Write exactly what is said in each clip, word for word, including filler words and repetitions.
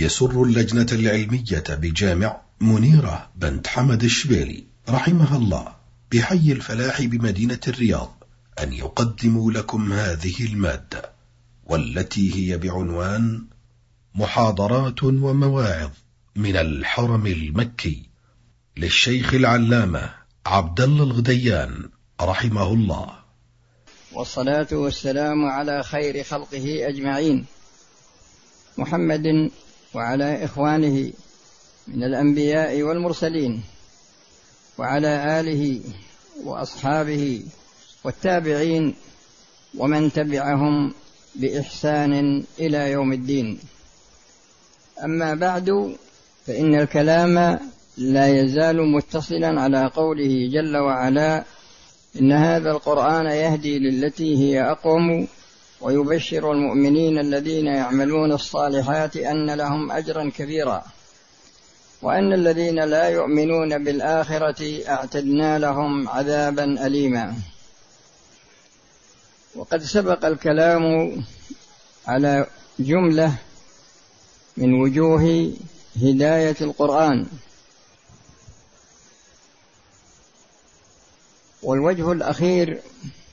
يسر اللجنة العلمية بجامع منيرة بنت حمد الشبيلي رحمها الله بحي الفلاح بمدينة الرياض أن يقدموا لكم هذه المادة، والتي هي بعنوان محاضرات ومواعظ من الحرم المكي للشيخ العلامة عبد الله الغديان رحمه الله. والصلاة والسلام على خير خلقه أجمعين، محمد وعلى إخوانه من الأنبياء والمرسلين، وعلى آله وأصحابه والتابعين ومن تبعهم بإحسان إلى يوم الدين. أما بعد، فإن الكلام لا يزال متصلا على قوله جل وعلا: إن هذا القرآن يهدي للتي هي أقوم ويبشر المؤمنين الذين يعملون الصالحات أن لهم أجرا كبيرا، وأن الذين لا يؤمنون بالآخرة أعتدنا لهم عذابا أليما. وقد سبق الكلام على جملة من وجوه هداية القرآن، والوجه الأخير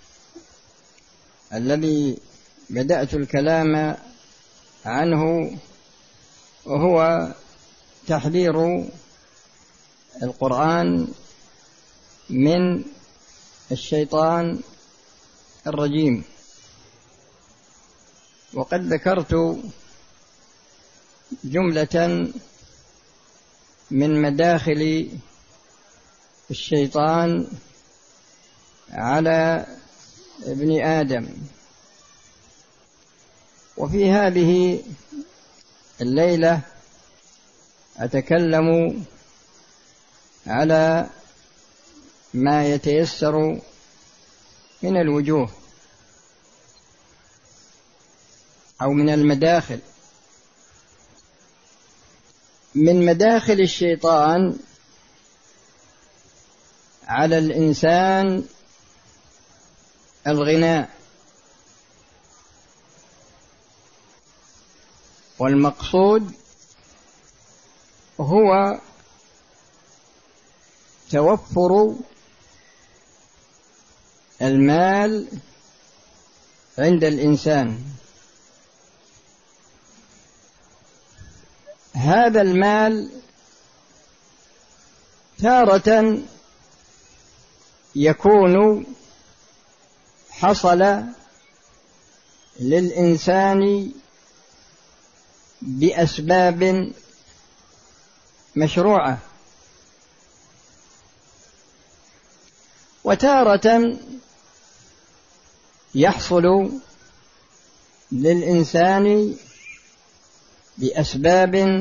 الذي بدأت الكلام عنه وهو تحذير القرآن من الشيطان الرجيم. وقد ذكرت جملة من مداخل الشيطان على ابن آدم، وفي هذه الليلة أتكلم على ما يتيسر من الوجوه أو من المداخل. من مداخل الشيطان على الإنسان الغناء، والمقصود هو توفر المال عند الإنسان. هذا المال تارة يكون حصل للإنسان بأسباب مشروعة، وتارة يحصل للإنسان بأسباب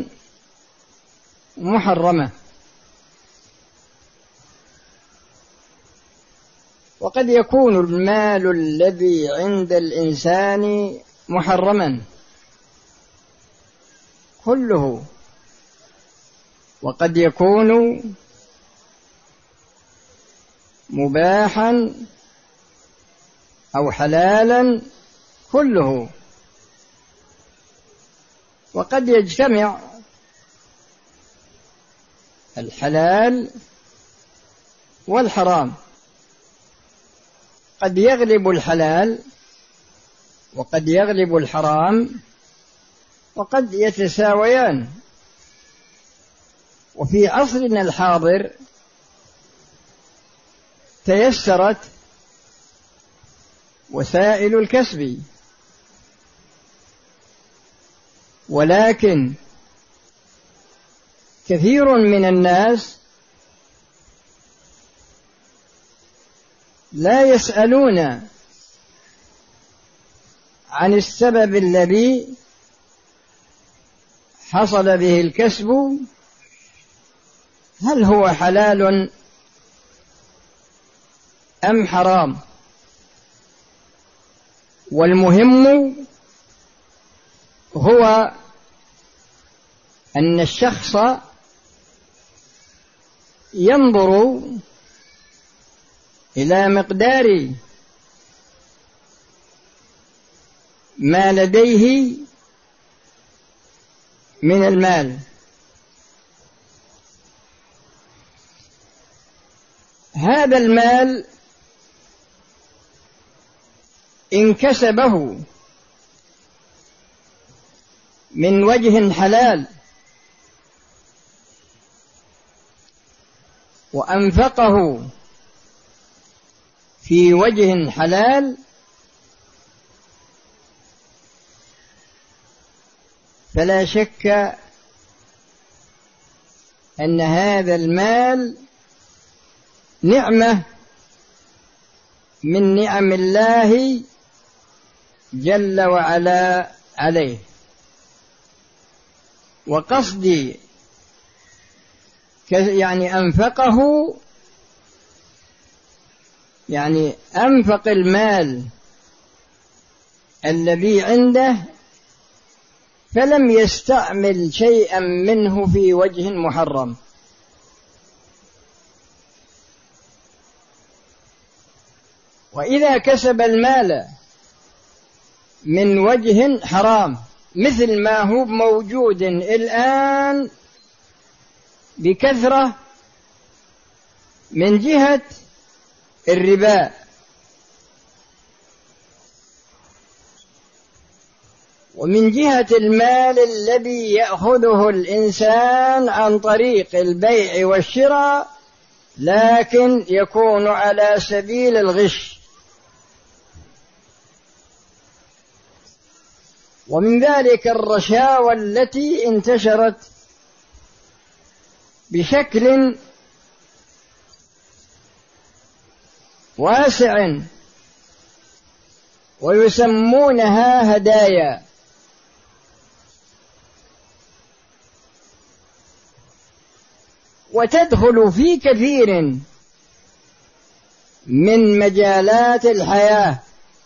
محرمة. وقد يكون المال الذي عند الإنسان محرما كله، وقد يكون مباحا أو حلالا كله، وقد يجتمع الحلال والحرام، قد يغلب الحلال وقد يغلب الحرام، وقد يتساويان. وفي عصرنا الحاضر تيسرت وسائل الكسب، ولكن كثير من الناس لا يسألون عن السبب الذي حصل به الكسب، هل هو حلال أم حرام. والمهم هو أن الشخص ينظر إلى مقدار ما لديه من المال. هذا المال إن كسبه من وجه حلال وأنفقه في وجه حلال فلا شك أن هذا المال نعمة من نعم الله جل وعلا عليه. وقصدي يعني أنفقه، يعني أنفق المال الذي عنده فلم يستعمل شيئا منه في وجه محرم. وإذا كسب المال من وجه حرام مثل ما هو موجود الآن بكثرة من جهة الربا، ومن جهة المال الذي يأخذه الإنسان عن طريق البيع والشراء لكن يكون على سبيل الغش. ومن ذلك الرشاوى التي انتشرت بشكل واسع ويسمونها هدايا، وتدخل في كثير من مجالات الحياة.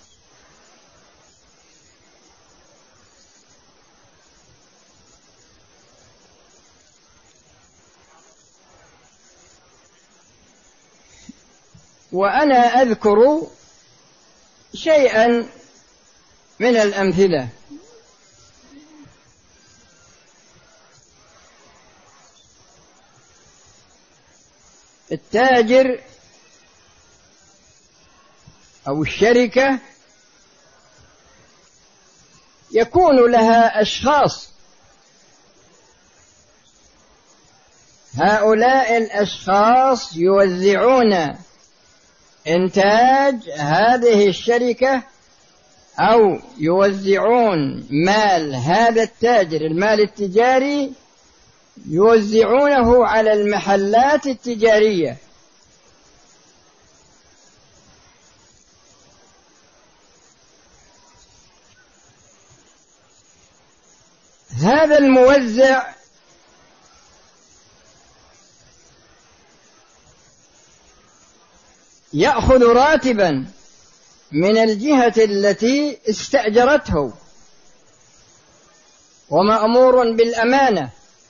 وأنا أذكر شيئا من الأمثلة. التاجر أو الشركة يكون لها أشخاص، هؤلاء الأشخاص يوزعون إنتاج هذه الشركة أو يوزعون مال هذا التاجر، المال التجاري يوزعونه على المحلات التجارية. هذا الموزع يأخذ راتبا من الجهة التي استأجرته ومأمور بالأمانة،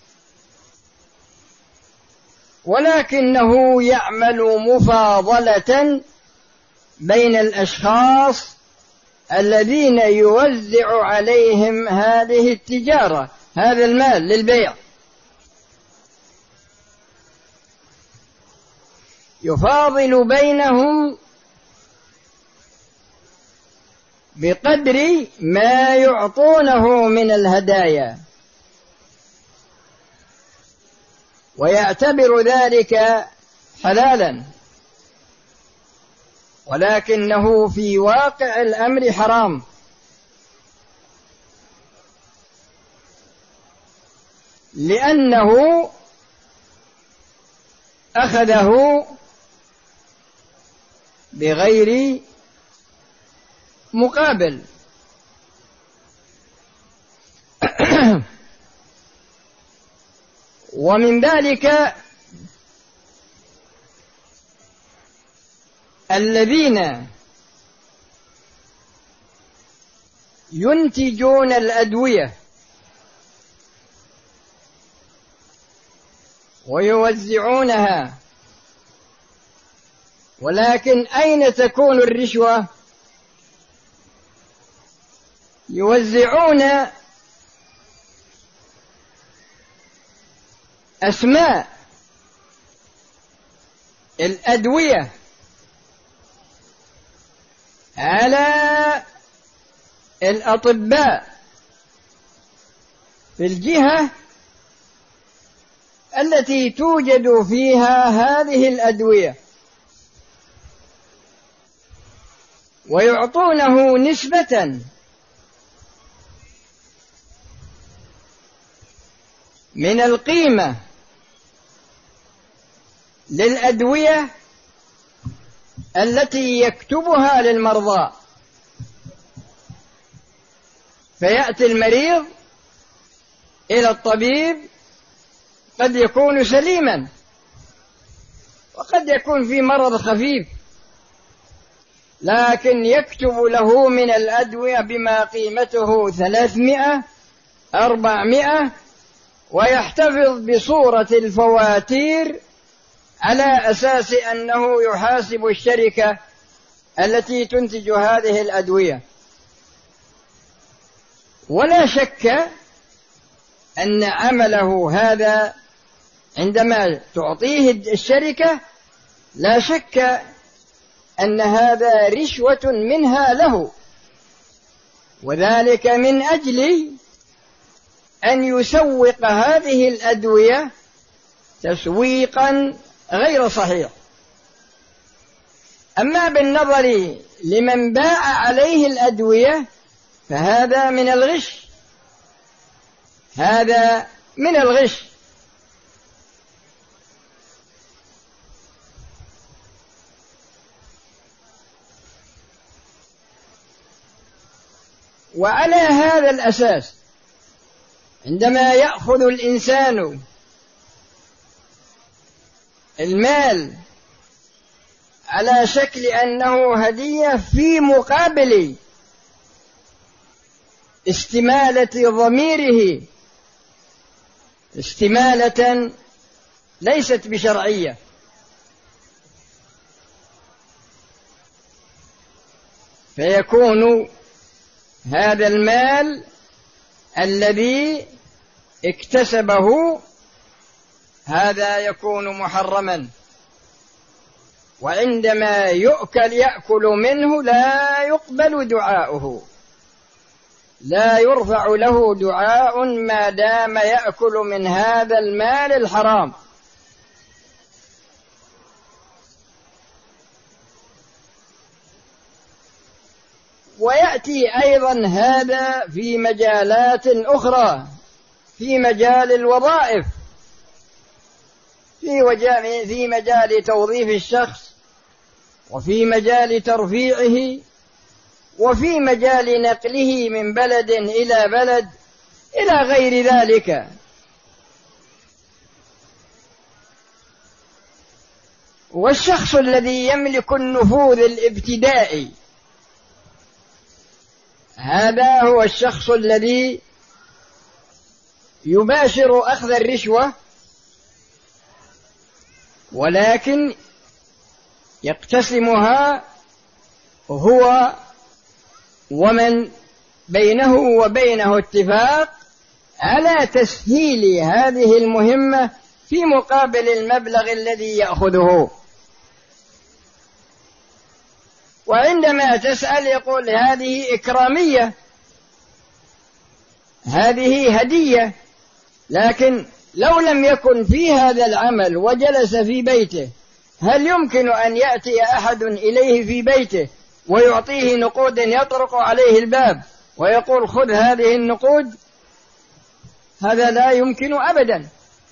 ولكنه يعمل مفاضلة بين الأشخاص الذين يوزع عليهم هذه التجارة، هذا المال للبيع، يفاضل بينهم بقدر ما يعطونه من الهدايا، ويعتبر ذلك حلالا، ولكنه في واقع الأمر حرام، لأنه أخذه بغير مقابل. ومن ذلك الذين ينتجون الأدوية ويوزعونها، ولكن أين تكون الرشوة؟ يوزعون أسماء الأدوية على الأطباء في الجهة التي توجد فيها هذه الأدوية، ويعطونه نسبة من القيمة للأدوية التي يكتبها للمرضى. فيأتي المريض إلى الطبيب قد يكون سليما وقد يكون في مرض خفيف، لكن يكتب له من الأدوية بما قيمته ثلاثمائة أربعمائة، ويحتفظ بصورة الفواتير على أساس أنه يحاسب الشركة التي تنتج هذه الأدوية. ولا شك أن عمله هذا عندما تعطيه الشركة لا شك أن هذا رشوة منها له، وذلك من أجل أن يسوق هذه الأدوية تسويقا غير صحيح. أما بالنظر لمن باع عليه الأدوية فهذا من الغش، هذا من الغش. وعلى هذا الأساس عندما يأخذ الإنسان المال على شكل أنه هدية في مقابل استمالة ضميره استمالة ليست بشرعية، فيكون هذا المال الذي اكتسبه هذا يكون محرما، وعندما يؤكل يأكل منه لا يقبل دعاؤه، لا يرفع له دعاء ما دام يأكل من هذا المال الحرام. ويأتي أيضا هذا في مجالات أخرى، في مجال الوظائف، في في مجال توظيف الشخص، وفي مجال ترفيعه، وفي مجال نقله من بلد إلى بلد إلى غير ذلك. والشخص الذي يملك النفوذ الابتدائي هذا هو الشخص الذي يباشر أخذ الرشوة، ولكن يقتسمها هو ومن بينه وبينه اتفاق على تسهيل هذه المهمة في مقابل المبلغ الذي يأخذه. وعندما تسأل يقول هذه إكرامية، هذه هدية، لكن لو لم يكن في هذا العمل وجلس في بيته هل يمكن أن يأتي أحد إليه في بيته ويعطيه نقود يطرق عليه الباب ويقول خذ هذه النقود؟ هذا لا يمكن أبدا.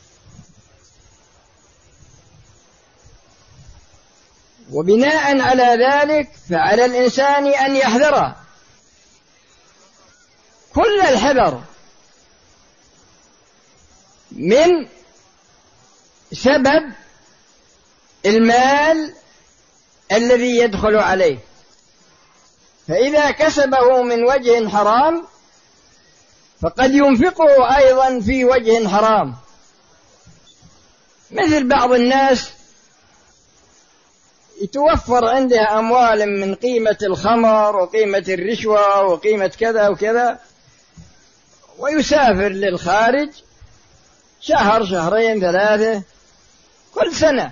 وبناء على ذلك فعلى الإنسان أن يحذر كل الحذر من سبب المال الذي يدخل عليه، فإذا كسبه من وجه حرام فقد ينفقه أيضا في وجه حرام. مثل بعض الناس يتوفر عنده أموال من قيمة الخمر وقيمة الرشوة وقيمة كذا وكذا، ويسافر للخارج شهر شهرين ثلاثة كل سنة،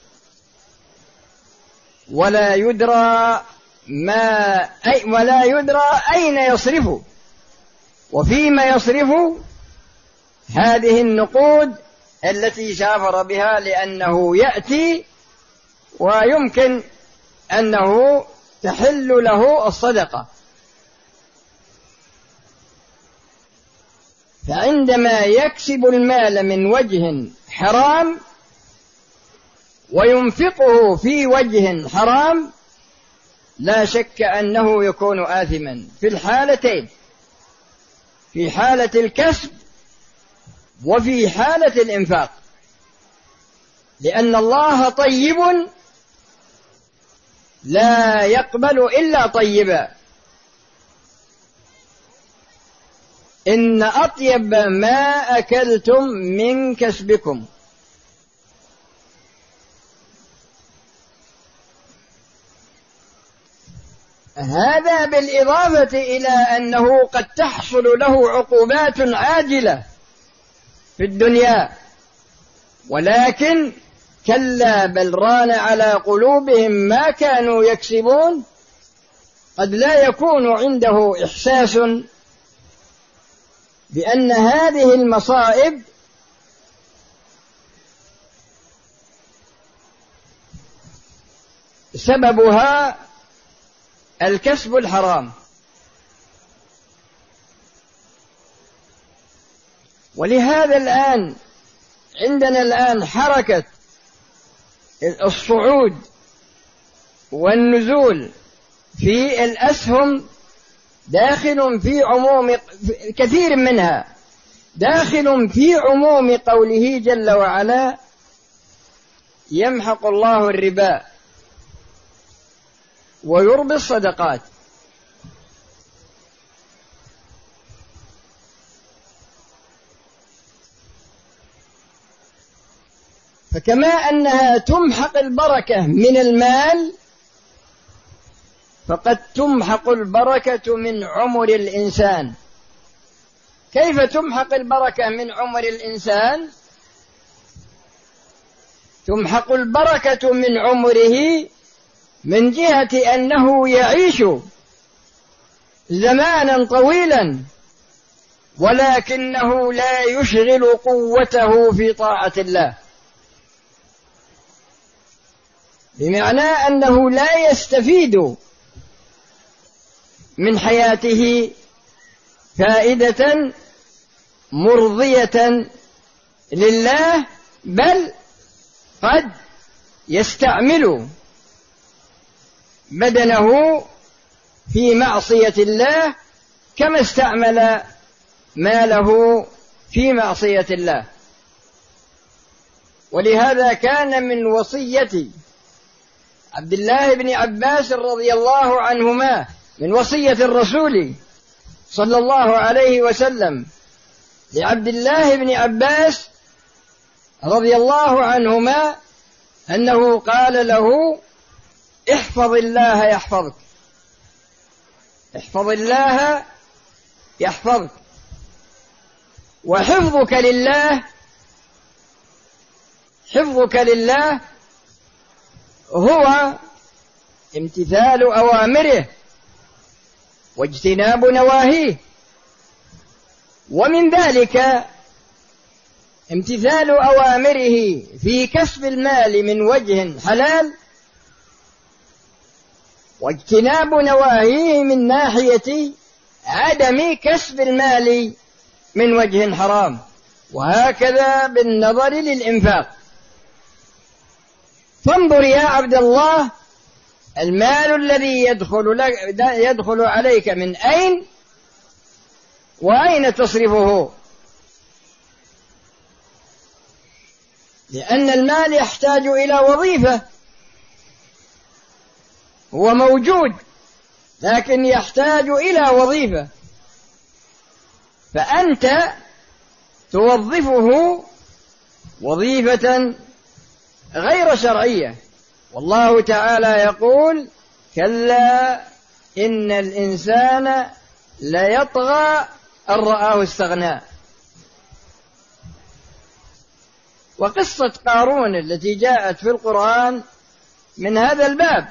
ولا يدرى ما أي ولا يدرى أين يصرف وفيما يصرف هذه النقود التي سافر بها، لأنه يأتي ويمكن أنه تحل له الصدقة. فعندما يكسب المال من وجه حرام وينفقه في وجه حرام لا شك أنه يكون آثما في الحالتين، في حالة الكسب وفي حالة الإنفاق، لأن الله طيب لا يقبل إلا طيبا. إن أطيب ما أكلتم من كسبكم. هذا بالإضافة إلى أنه قد تحصل له عقوبات عاجلة في الدنيا، ولكن كلا بل ران على قلوبهم ما كانوا يكسبون. قد لا يكون عنده إحساس بأن هذه المصائب سببها الكسب الحرام. ولهذا الآن عندنا الآن حركة الصعود والنزول في الأسهم داخل في عموم كثير منها، داخل في عموم قوله جل وعلا: يمحق الله الربا ويربي الصدقات. فكما أنها تمحق البركة من المال، فقد تمحق البركة من عمر الإنسان. كيف تمحق البركة من عمر الإنسان؟ تمحق البركة من عمره من جهة أنه يعيش زمانا طويلا ولكنه لا يشغل قوته في طاعة الله، بمعنى أنه لا يستفيد من حياته فائدة مرضية لله، بل قد يستعمل بدنه في معصية الله كما استعمل ماله في معصية الله. ولهذا كان من وصية عبد الله بن عباس رضي الله عنهما، من وصية الرسول صلى الله عليه وسلم لعبد الله بن عباس رضي الله عنهما، أنه قال له: احفظ الله يحفظك، احفظ الله يحفظك. وحفظك لله، حفظك لله هو امتثال أوامره واجتناب نواهيه، ومن ذلك امتثال أوامره في كسب المال من وجه حلال، واجتناب نواهيه من ناحية عدم كسب المال من وجه حرام. وهكذا بالنظر للإنفاق. فانظر يا عبد الله، المال الذي يدخل, لك يدخل عليك من أين وأين تصرفه؟ لأن المال يحتاج إلى وظيفة، هو موجود لكن يحتاج إلى وظيفة، فأنت توظفه وظيفة غير شرعية. والله تعالى يقول: كلا إن الإنسان ليطغى أن رآه استغنى. وقصة قارون التي جاءت في القرآن من هذا الباب.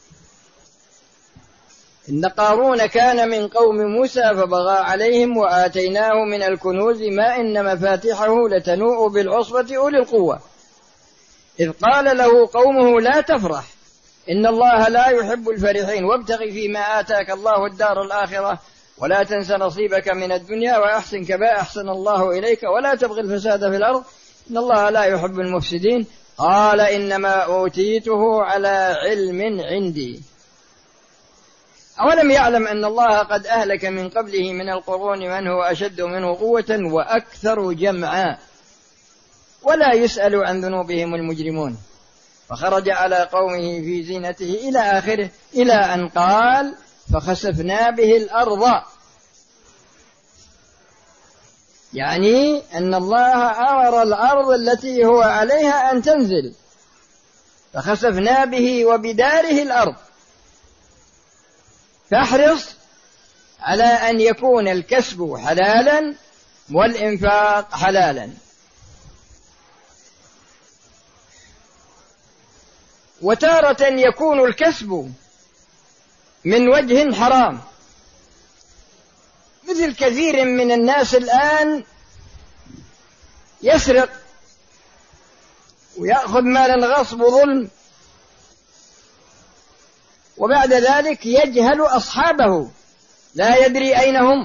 إن قارون كان من قوم موسى فبغى عليهم وآتيناه من الكنوز ما إن مفاتحه لتنوء بالعصبة أولي القوة إذ قال له قومه لا تفرح إن الله لا يحب الفرحين وابتغ فيما آتاك الله الدار الآخرة ولا تنس نصيبك من الدنيا وأحسن كما أحسن الله إليك ولا تبغي الفساد في الأرض إن الله لا يحب المفسدين قال إنما أوتيته على علم عندي أولم يعلم أن الله قد أهلك من قبله من القرون من هو أشد منه قوة وأكثر جمعا ولا يسأل عن ذنوبهم المجرمون فخرج على قومه في زينته إلى آخره إلى أن قال فخسفنا به الأرض يعني أن الله أمر الأرض التي هو عليها أن تنزل فخسفنا به وبداره الأرض. فاحرص على أن يكون الكسب حلالا والإنفاق حلالا. وتارة يكون الكسب من وجه حرام مثل كثير من الناس الآن يسرق ويأخذ مالا غصب وظلم وبعد ذلك يجهل أصحابه لا يدري أين هم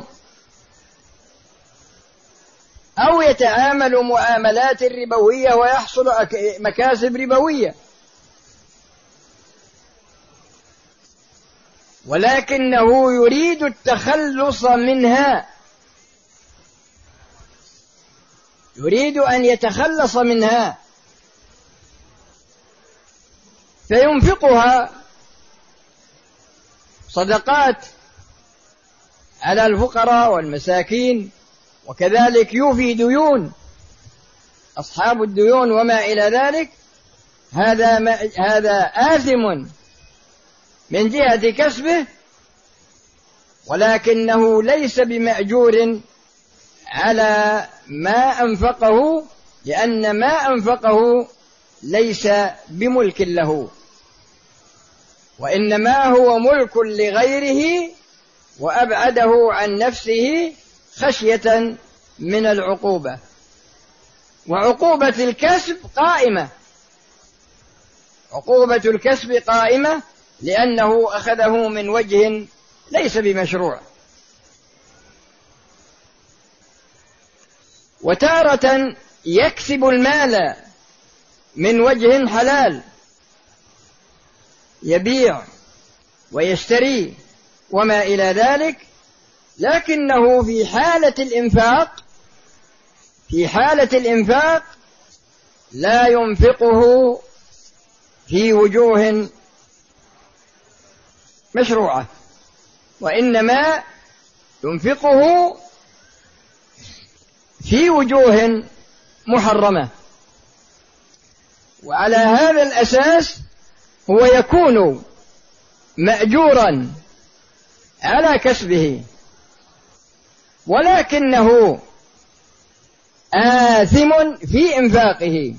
أو يتعامل معاملات ربوية ويحصل مكاسب ربوية ولكنه يريد التخلص منها يريد أن يتخلص منها فينفقها صدقات على الفقراء والمساكين وكذلك يوفي ديون أصحاب الديون وما إلى ذلك. هذا ما هذا آثم من جهة كسبه ولكنه ليس بمأجور على ما أنفقه لأن ما أنفقه ليس بملك له وإنما هو ملك لغيره وأبعده عن نفسه خشية من العقوبة. وعقوبة الكسب قائمة عقوبة الكسب قائمة لأنه أخذه من وجه ليس بمشروع. وتارة يكسب المال من وجه حلال يبيع ويشتري وما إلى ذلك لكنه في حالة الإنفاق في حالة الإنفاق لا ينفقه في وجوه مشروعة وإنما ينفقه في وجوه محرمة. وعلى هذا الأساس هو يكون مأجورا على كسبه ولكنه آثم في إنفاقه.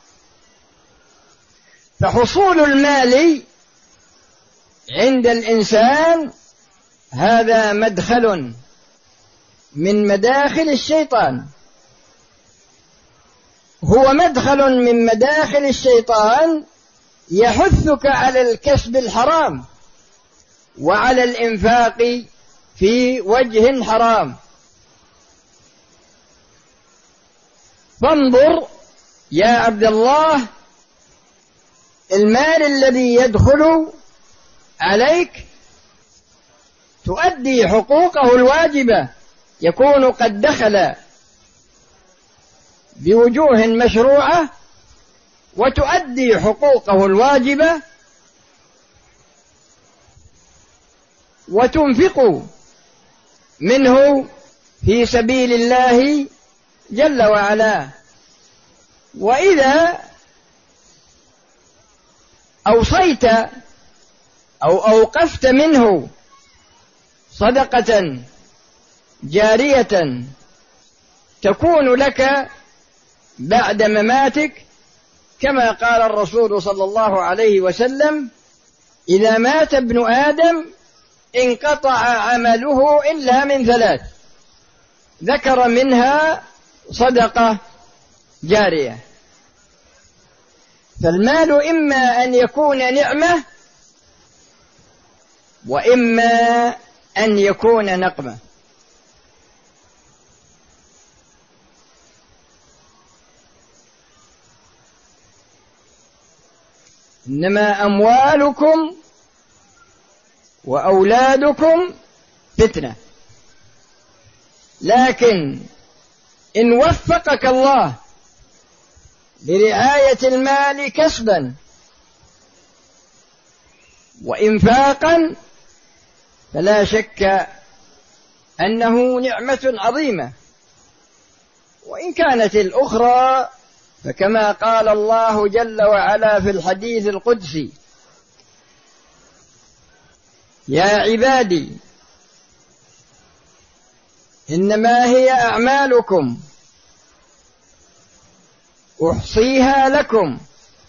فحصول المال عند الإنسان هذا مدخل من مداخل الشيطان هو مدخل من مداخل الشيطان يحثك على الكسب الحرام وعلى الإنفاق في وجه حرام. فانظر يا عبد الله المال الذي يدخل عليك تؤدي حقوقه الواجبة يكون قد دخل بوجوه مشروعة وتؤدي حقوقه الواجبة وتنفق منه في سبيل الله جل وعلا. وإذا أوصيت أو أوقفت منه صدقة جارية تكون لك بعد مماتك، كما قال الرسول صلى الله عليه وسلم: إذا مات ابن آدم انقطع عمله إلا من ثلاث، ذكر منها صدقة جارية. فالمال إما أن يكون نعمة وإما أن يكون نقمة. إنما أموالكم وأولادكم فتنة، لكن إن وفقك الله لرعاية المال كسبا وإنفاقا فلا شك أنه نعمة عظيمة. وإن كانت الأخرى فكما قال الله جل وعلا في الحديث القدسي: يا عبادي إنما هي أعمالكم أحصيها لكم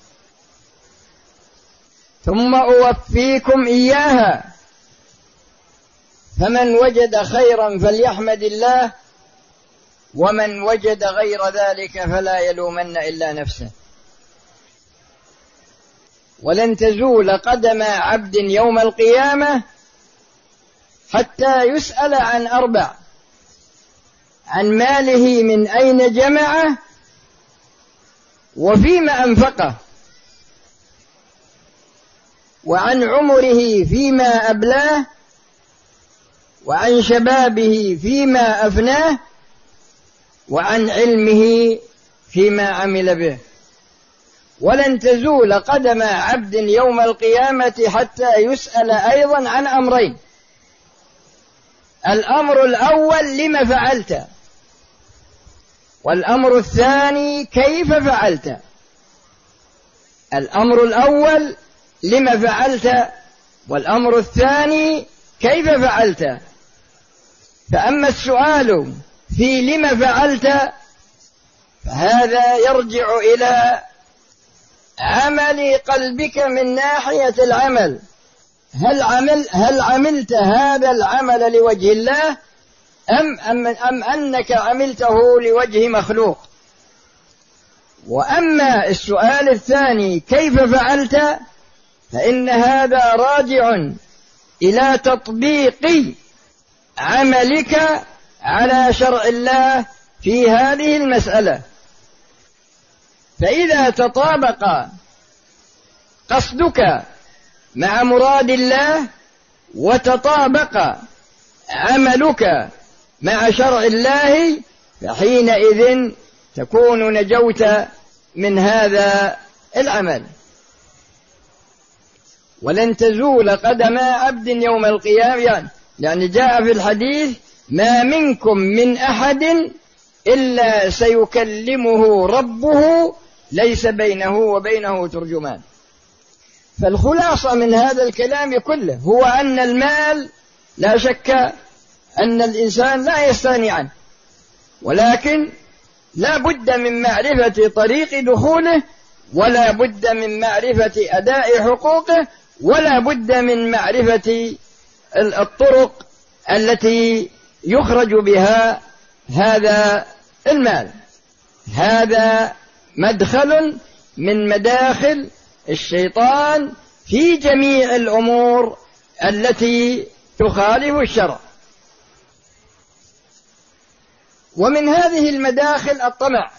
ثم أوفيكم إياها، فمن وجد خيرا فليحمد الله، ومن وجد غير ذلك فلا يلومن إلا نفسه. ولن تزول قدم عبد يوم القيامة حتى يسأل عن أربع: عن ماله من أين جمعه وفيما أنفقه، وعن عمره فيما أبلاه، وعن شبابه فيما أفناه، وعن علمه فيما عمل به. ولن تزول قدم عبد يوم القيامة حتى يسأل أيضا عن أمرين: الأمر الأول لما فعلت، والأمر الثاني كيف فعلت. الأمر الأول لما فعلت، والأمر الثاني كيف فعلت. فأما السؤال في لما فعلت فهذا يرجع إلى عمل قلبك من ناحية العمل، هل عمل هل عملت هذا العمل لوجه الله أم, أم, أم أنك عملته لوجه مخلوق. وأما السؤال الثاني كيف فعلت فإن هذا راجع إلى تطبيق عملك على شرع الله في هذه المسألة. فإذا تطابق قصدك مع مراد الله وتطابق عملك مع شرع الله فحينئذ تكون نجوت من هذا العمل. ولن تزول قدم عبد يوم القيامة، يعني, يعني جاء في الحديث: ما منكم من أحد إلا سيكلمه ربه ليس بينه وبينه ترجمان. فالخلاصة من هذا الكلام كله هو أن المال لا شك أن الإنسان لا يستغني عنه، ولكن لا بد من معرفة طريق دخوله، ولا بد من معرفة أداء حقوقه، ولا بد من معرفة الطرق التي يخرج بها هذا المال. هذا مدخل من مداخل الشيطان في جميع الأمور التي تخالف الشرع. ومن هذه المداخل الطمع،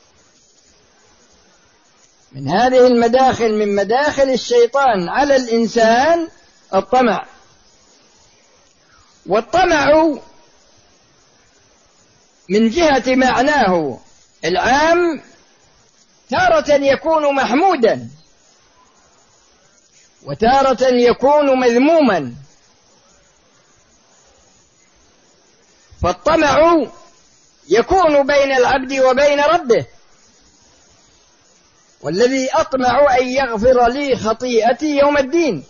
من هذه المداخل من مداخل الشيطان على الإنسان الطمع. والطمع من جهة معناه العام تارة يكون محمودا وتارة يكون مذموما. فالطمع يكون بين العبد وبين ربه: والذي أطمع أن يغفر لي خطيئتي يوم الدين.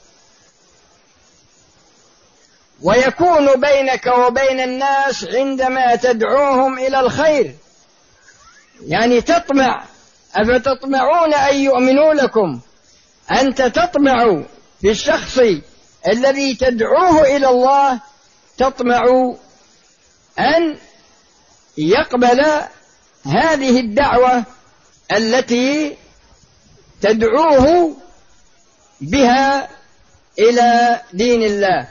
ويكون بينك وبين الناس عندما تدعوهم إلى الخير، يعني تطمع. أفتطمعون أن يؤمنوا لكم؟ أنت تطمع في الشخص الذي تدعوه إلى الله، تطمع أن يقبل هذه الدعوة التي تدعوه بها إلى دين الله.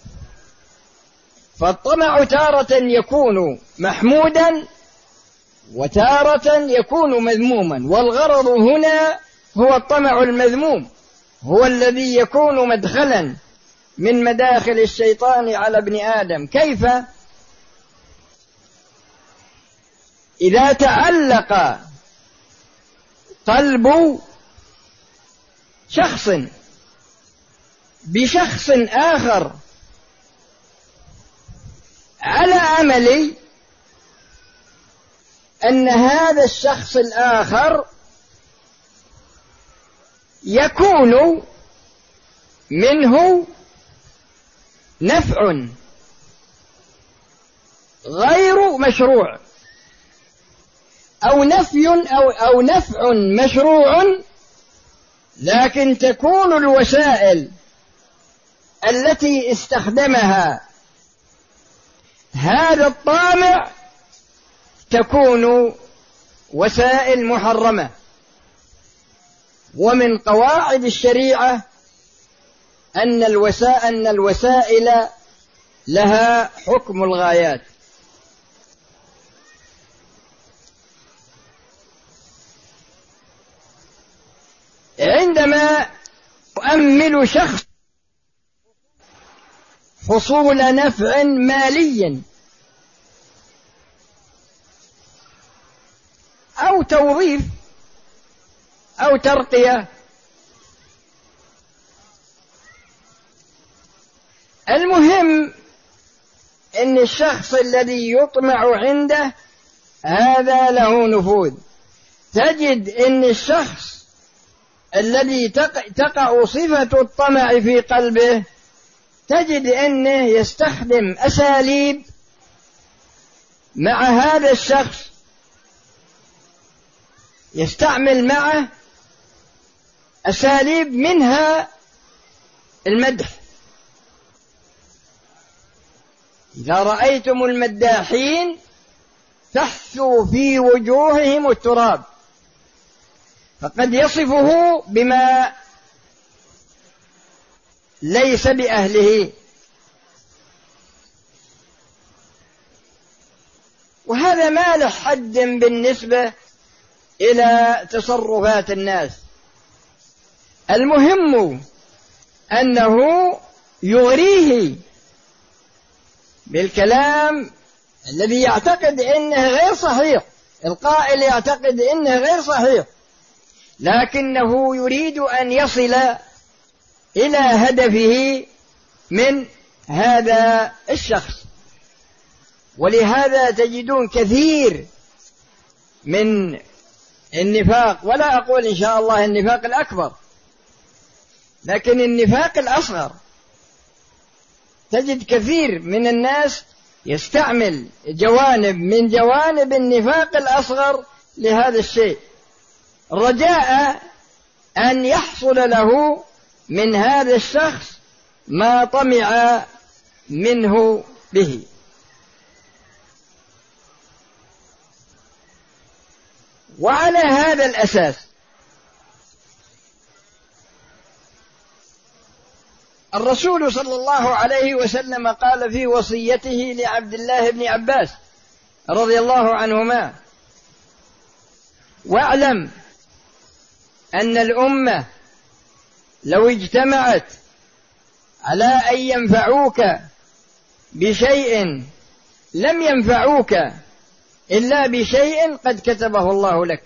فالطمع تارة يكون محمودا وتارة يكون مذموما، والغرض هنا هو الطمع المذموم، هو الذي يكون مدخلا من مداخل الشيطان على ابن آدم. كيف؟ إذا تعلق قلب شخص بشخص آخر على أمل أن هذا الشخص الآخر يكون منه نفع غير مشروع، أو نفي أو أو نفع مشروع، لكن تكون الوسائل التي استخدمها هذا الطامع تكون وسائل محرمة. ومن قواعد الشريعة أن الوسائل, أن الوسائل لها حكم الغايات. عندما يؤمل شخص حصول نفع مالي أو توظيف أو ترقية، المهم أن الشخص الذي يطمع عنده هذا له نفوذ. تجد أن الشخص الذي تقع صفة الطمع في قلبه تجد أنه يستخدم أساليب مع هذا الشخص، يستعمل معه أساليب منها المدح. إذا رأيتم المداحين فاحثوا في وجوههم التراب، فقد يصفه بما ليس بأهله. وهذا ما له حد بالنسبة إلى تصرفات الناس. المهم أنه يغريه بالكلام الذي يعتقد أنه غير صحيح، القائل يعتقد أنه غير صحيح، لكنه يريد أن يصل إلى هدفه من هذا الشخص. ولهذا تجدون كثير من النفاق، ولا أقول إن شاء الله النفاق الأكبر، لكن النفاق الأصغر، تجد كثير من الناس يستعمل جوانب من جوانب النفاق الأصغر لهذا الشيء، رجاء أن يحصل له من هذا الشخص ما طمع منه به. وعلى هذا الأساس الرسول صلى الله عليه وسلم قال في وصيته لعبد الله بن عباس رضي الله عنهما: واعلم أن الأمة لو اجتمعت على أن ينفعوك بشيء لم ينفعوك إلا بشيء قد كتبه الله لك.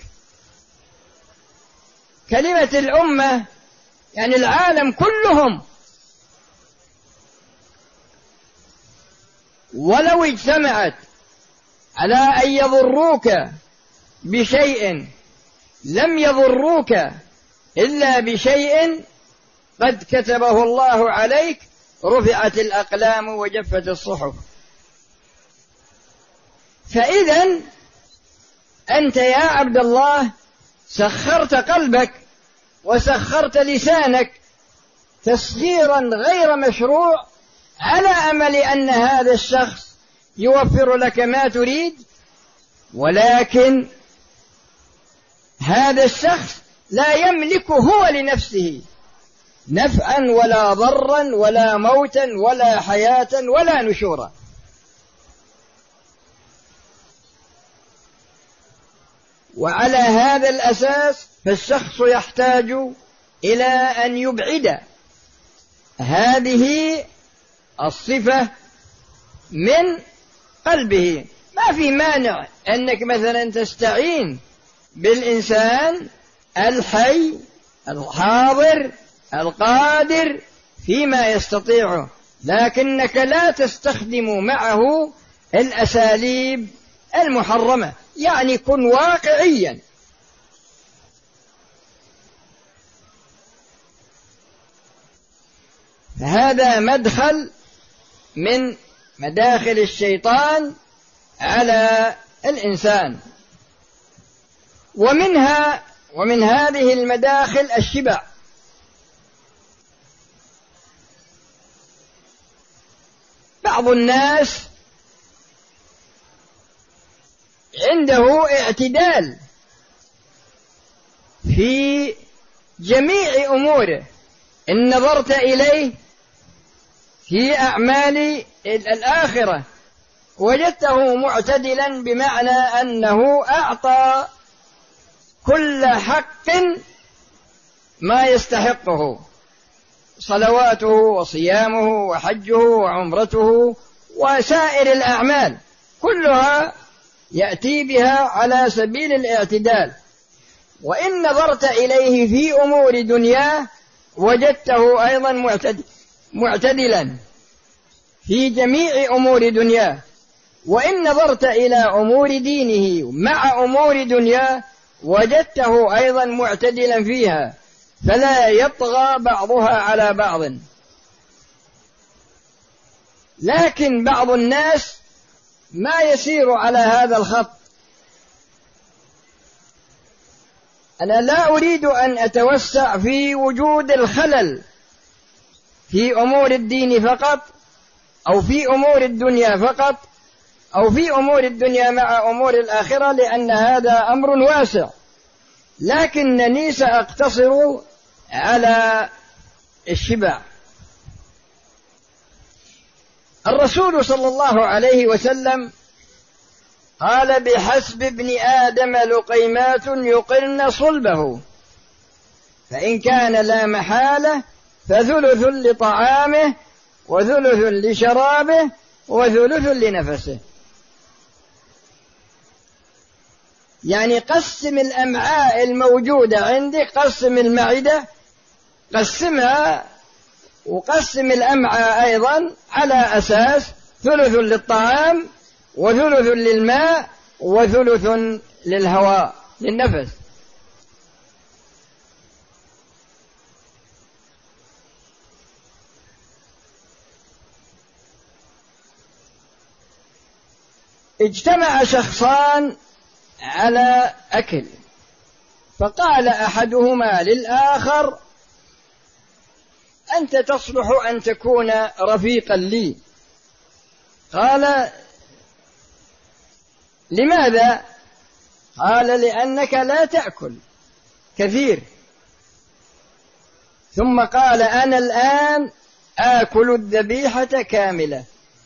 كلمة الأمة يعني العالم كلهم، ولو اجتمعت على أن يضروك بشيء لم يضروك إلا بشيء قد كتبه الله عليك، رفعت الأقلام وجفت الصحف. فإذن أنت يا عبد الله سخرت قلبك وسخرت لسانك تسخيرا غير مشروع على أمل أن هذا الشخص يوفر لك ما تريد، ولكن هذا الشخص لا يملك هو لنفسه نفعا ولا ضرا ولا موتا ولا حياة ولا نشورا. وعلى هذا الأساس فالشخص يحتاج إلى أن يبعد هذه الصفة من قلبه. ما في مانع أنك مثلا تستعين بالإنسان الحي الحاضر القادر فيما يستطيعه، لكنك لا تستخدم معه الأساليب المحرمة. يعني كن واقعيا. هذا مدخل من مداخل الشيطان على الإنسان. ومنها ومن هذه المداخل الشبع. بعض الناس عنده اعتدال في جميع أموره. إن نظرت إليه في أعمال الآخرة وجدته معتدلا، بمعنى أنه أعطى كل حق ما يستحقه، صلواته وصيامه وحجه وعمرته وسائر الأعمال كلها يأتي بها على سبيل الاعتدال. وإن نظرت إليه في أمور دنياه وجدته أيضا معتدل معتدلا في جميع أمور دنياه. وإن نظرت إلى أمور دينه مع أمور دنياه وجدته أيضا معتدلا فيها، فلا يطغى بعضها على بعض. لكن بعض الناس ما يسير على هذا الخط. أنا لا أريد أن أتوسع في وجود الخلل في أمور الدين فقط، أو في أمور الدنيا فقط، أو في أمور الدنيا مع أمور الآخرة، لأن هذا أمر واسع، لكنني سأقتصر على الشبع. الرسول صلى الله عليه وسلم قال: بحسب ابن آدم لقيمات يقرن صلبه، فإن كان لا محالة فثلث لطعامه وثلث لشرابه وثلث لنفسه. يعني قسم الأمعاء الموجودة عندك، قسم المعدة قسمها، وقسم الأمعاء أيضا على أساس ثلث للطعام وثلث للماء وثلث للهواء للنفس. اجتمع شخصان على أكل، فقال أحدهما للآخر: أنت تصلح أن تكون رفيقا لي. قال: لماذا؟ قال: لأنك لا تأكل كثير. ثم قال: أنا الآن آكل الذبيحة كاملة.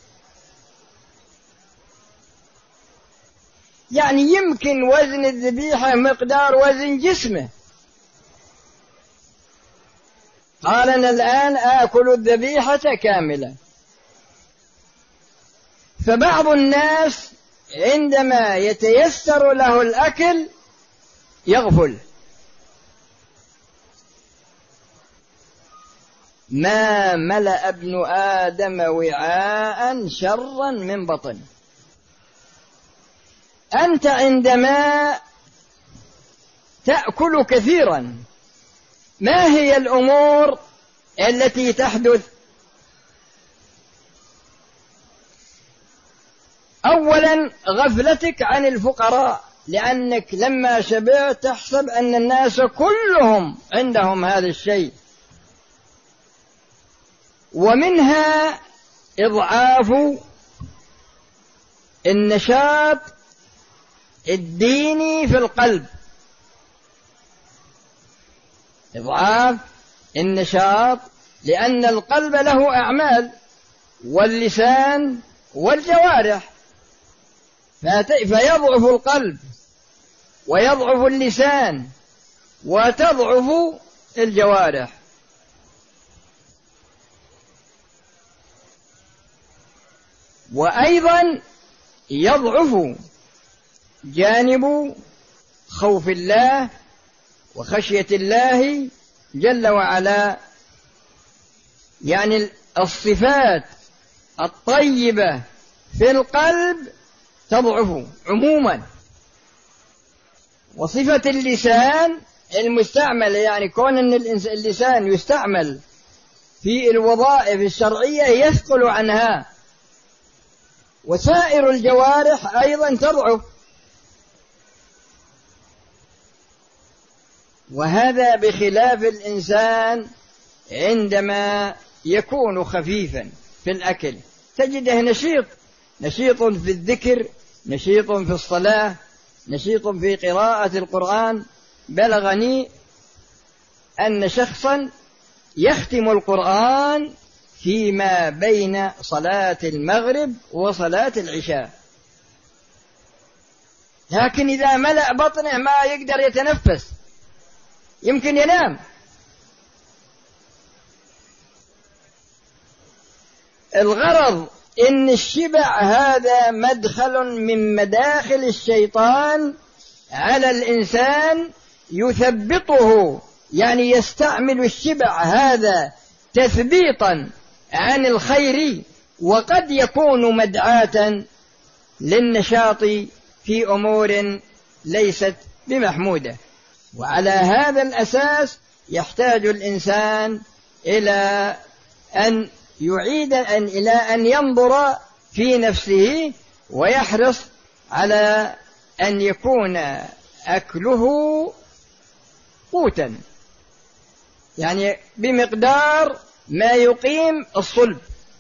يعني يمكن وزن الذبيحة مقدار وزن جسمه. قال: أنا الآن آكل الذبيحة كاملة. فبعض الناس عندما يتيسر له الأكل يغفل. ما ملأ ابن آدم وعاء شرا من بطن. أنت عندما تأكل كثيرا، ما هي الأمور التي تحدث؟ أولا غفلتك عن الفقراء، لأنك لما شبعت تحسب أن الناس كلهم عندهم هذا الشيء. ومنها إضعاف النشاط الديني في القلب، إضعاف النشاط، لأن القلب له أعمال واللسان والجوارح، فيضعف القلب ويضعف اللسان وتضعف الجوارح. وأيضا يضعف جانب خوف الله وخشية الله جل وعلا، يعني الصفات الطيبة في القلب تضعف عموما. وصفة اللسان المستعمل، يعني كون أن اللسان يستعمل في الوظائف الشرعية يثقل عنها، وسائر الجوارح أيضا تضعف. وهذا بخلاف الإنسان عندما يكون خفيفا في الأكل، تجده نشيط، نشيط في الذكر، نشيط في الصلاة، نشيط في قراءة القرآن. بلغني أن شخصا يختم القرآن فيما بين صلاة المغرب وصلاة العشاء، لكن إذا ملأ بطنه ما يقدر يتنفس، يمكن ينام. الغرض إن الشبع هذا مدخل من مداخل الشيطان على الإنسان يثبطه، يعني يستعمل الشبع هذا تثبيطا عن الخير، وقد يكون مدعاة للنشاط في أمور ليست بمحمودة. وعلى هذا الأساس يحتاج الإنسان إلى أن يعيد أن إلى أن ينظر في نفسه ويحرص على أن يكون أكله قوتا، يعني بمقدار ما يقيم الصلب.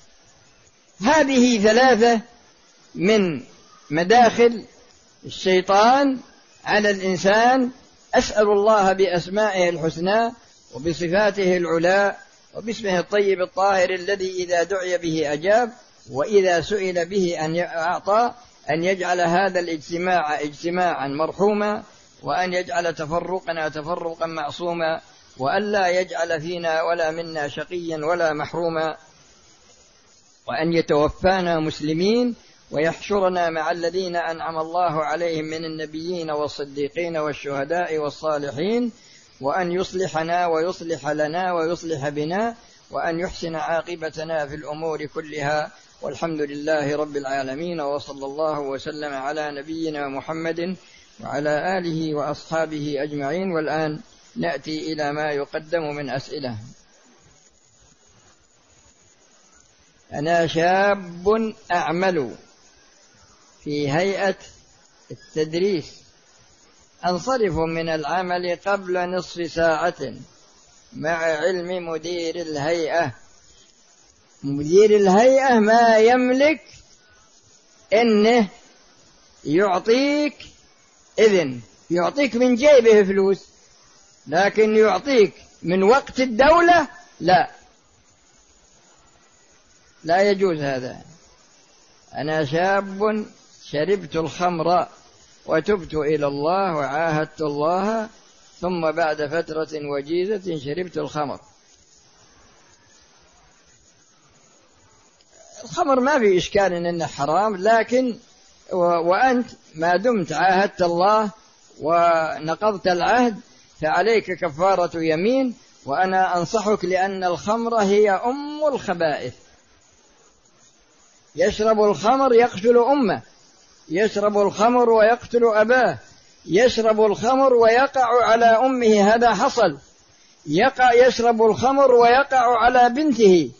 هذه ثلاثة من مداخل الشيطان على الإنسان. أسأل الله بأسمائه الحسنى وبصفاته العلى وباسمه الطيب الطاهر الذي إذا دعي به أجاب وإذا سئل به أن أعطى، أن يجعل هذا الاجتماع اجتماعا مرحوما، وأن يجعل تفرقنا تفرقا معصوما، وأن لا يجعل فينا ولا منا شقيا ولا محروما، وأن يتوفانا مسلمين ويحشرنا مع الذين أنعم الله عليهم من النبيين والصديقين والشهداء والصالحين، وأن يصلحنا ويصلح لنا ويصلح بنا، وأن يحسن عاقبتنا في الأمور كلها، والحمد لله رب العالمين، وصلى الله وسلم على نبينا محمد وعلى آله وأصحابه أجمعين. والآن نأتي إلى ما يقدم من أسئلة. أنا شاب أعمل في هيئة التدريس، أنصرف من العمل قبل نصف ساعة مع علم مدير الهيئة. مدير الهيئة ما يملك إنه يعطيك إذن، يعطيك من جيبه فلوس، لكن يعطيك من وقت الدولة لا، لا يجوز هذا. أنا شاب شربت الخمر وتبت إلى الله وعاهدت الله، ثم بعد فترة وجيزة شربت الخمر. الخمر ما في إشكال إنه حرام، لكن وأنت ما دمت عاهدت الله ونقضت العهد فعليك كفارة يمين. وأنا أنصحك، لأن الخمر هي أم الخبائث. يشرب الخمر يقتل أمه، يشرب الخمر ويقتل أباه، يشرب الخمر ويقع على أمه، هذا حصل. يقع يشرب الخمر ويقع على بنته،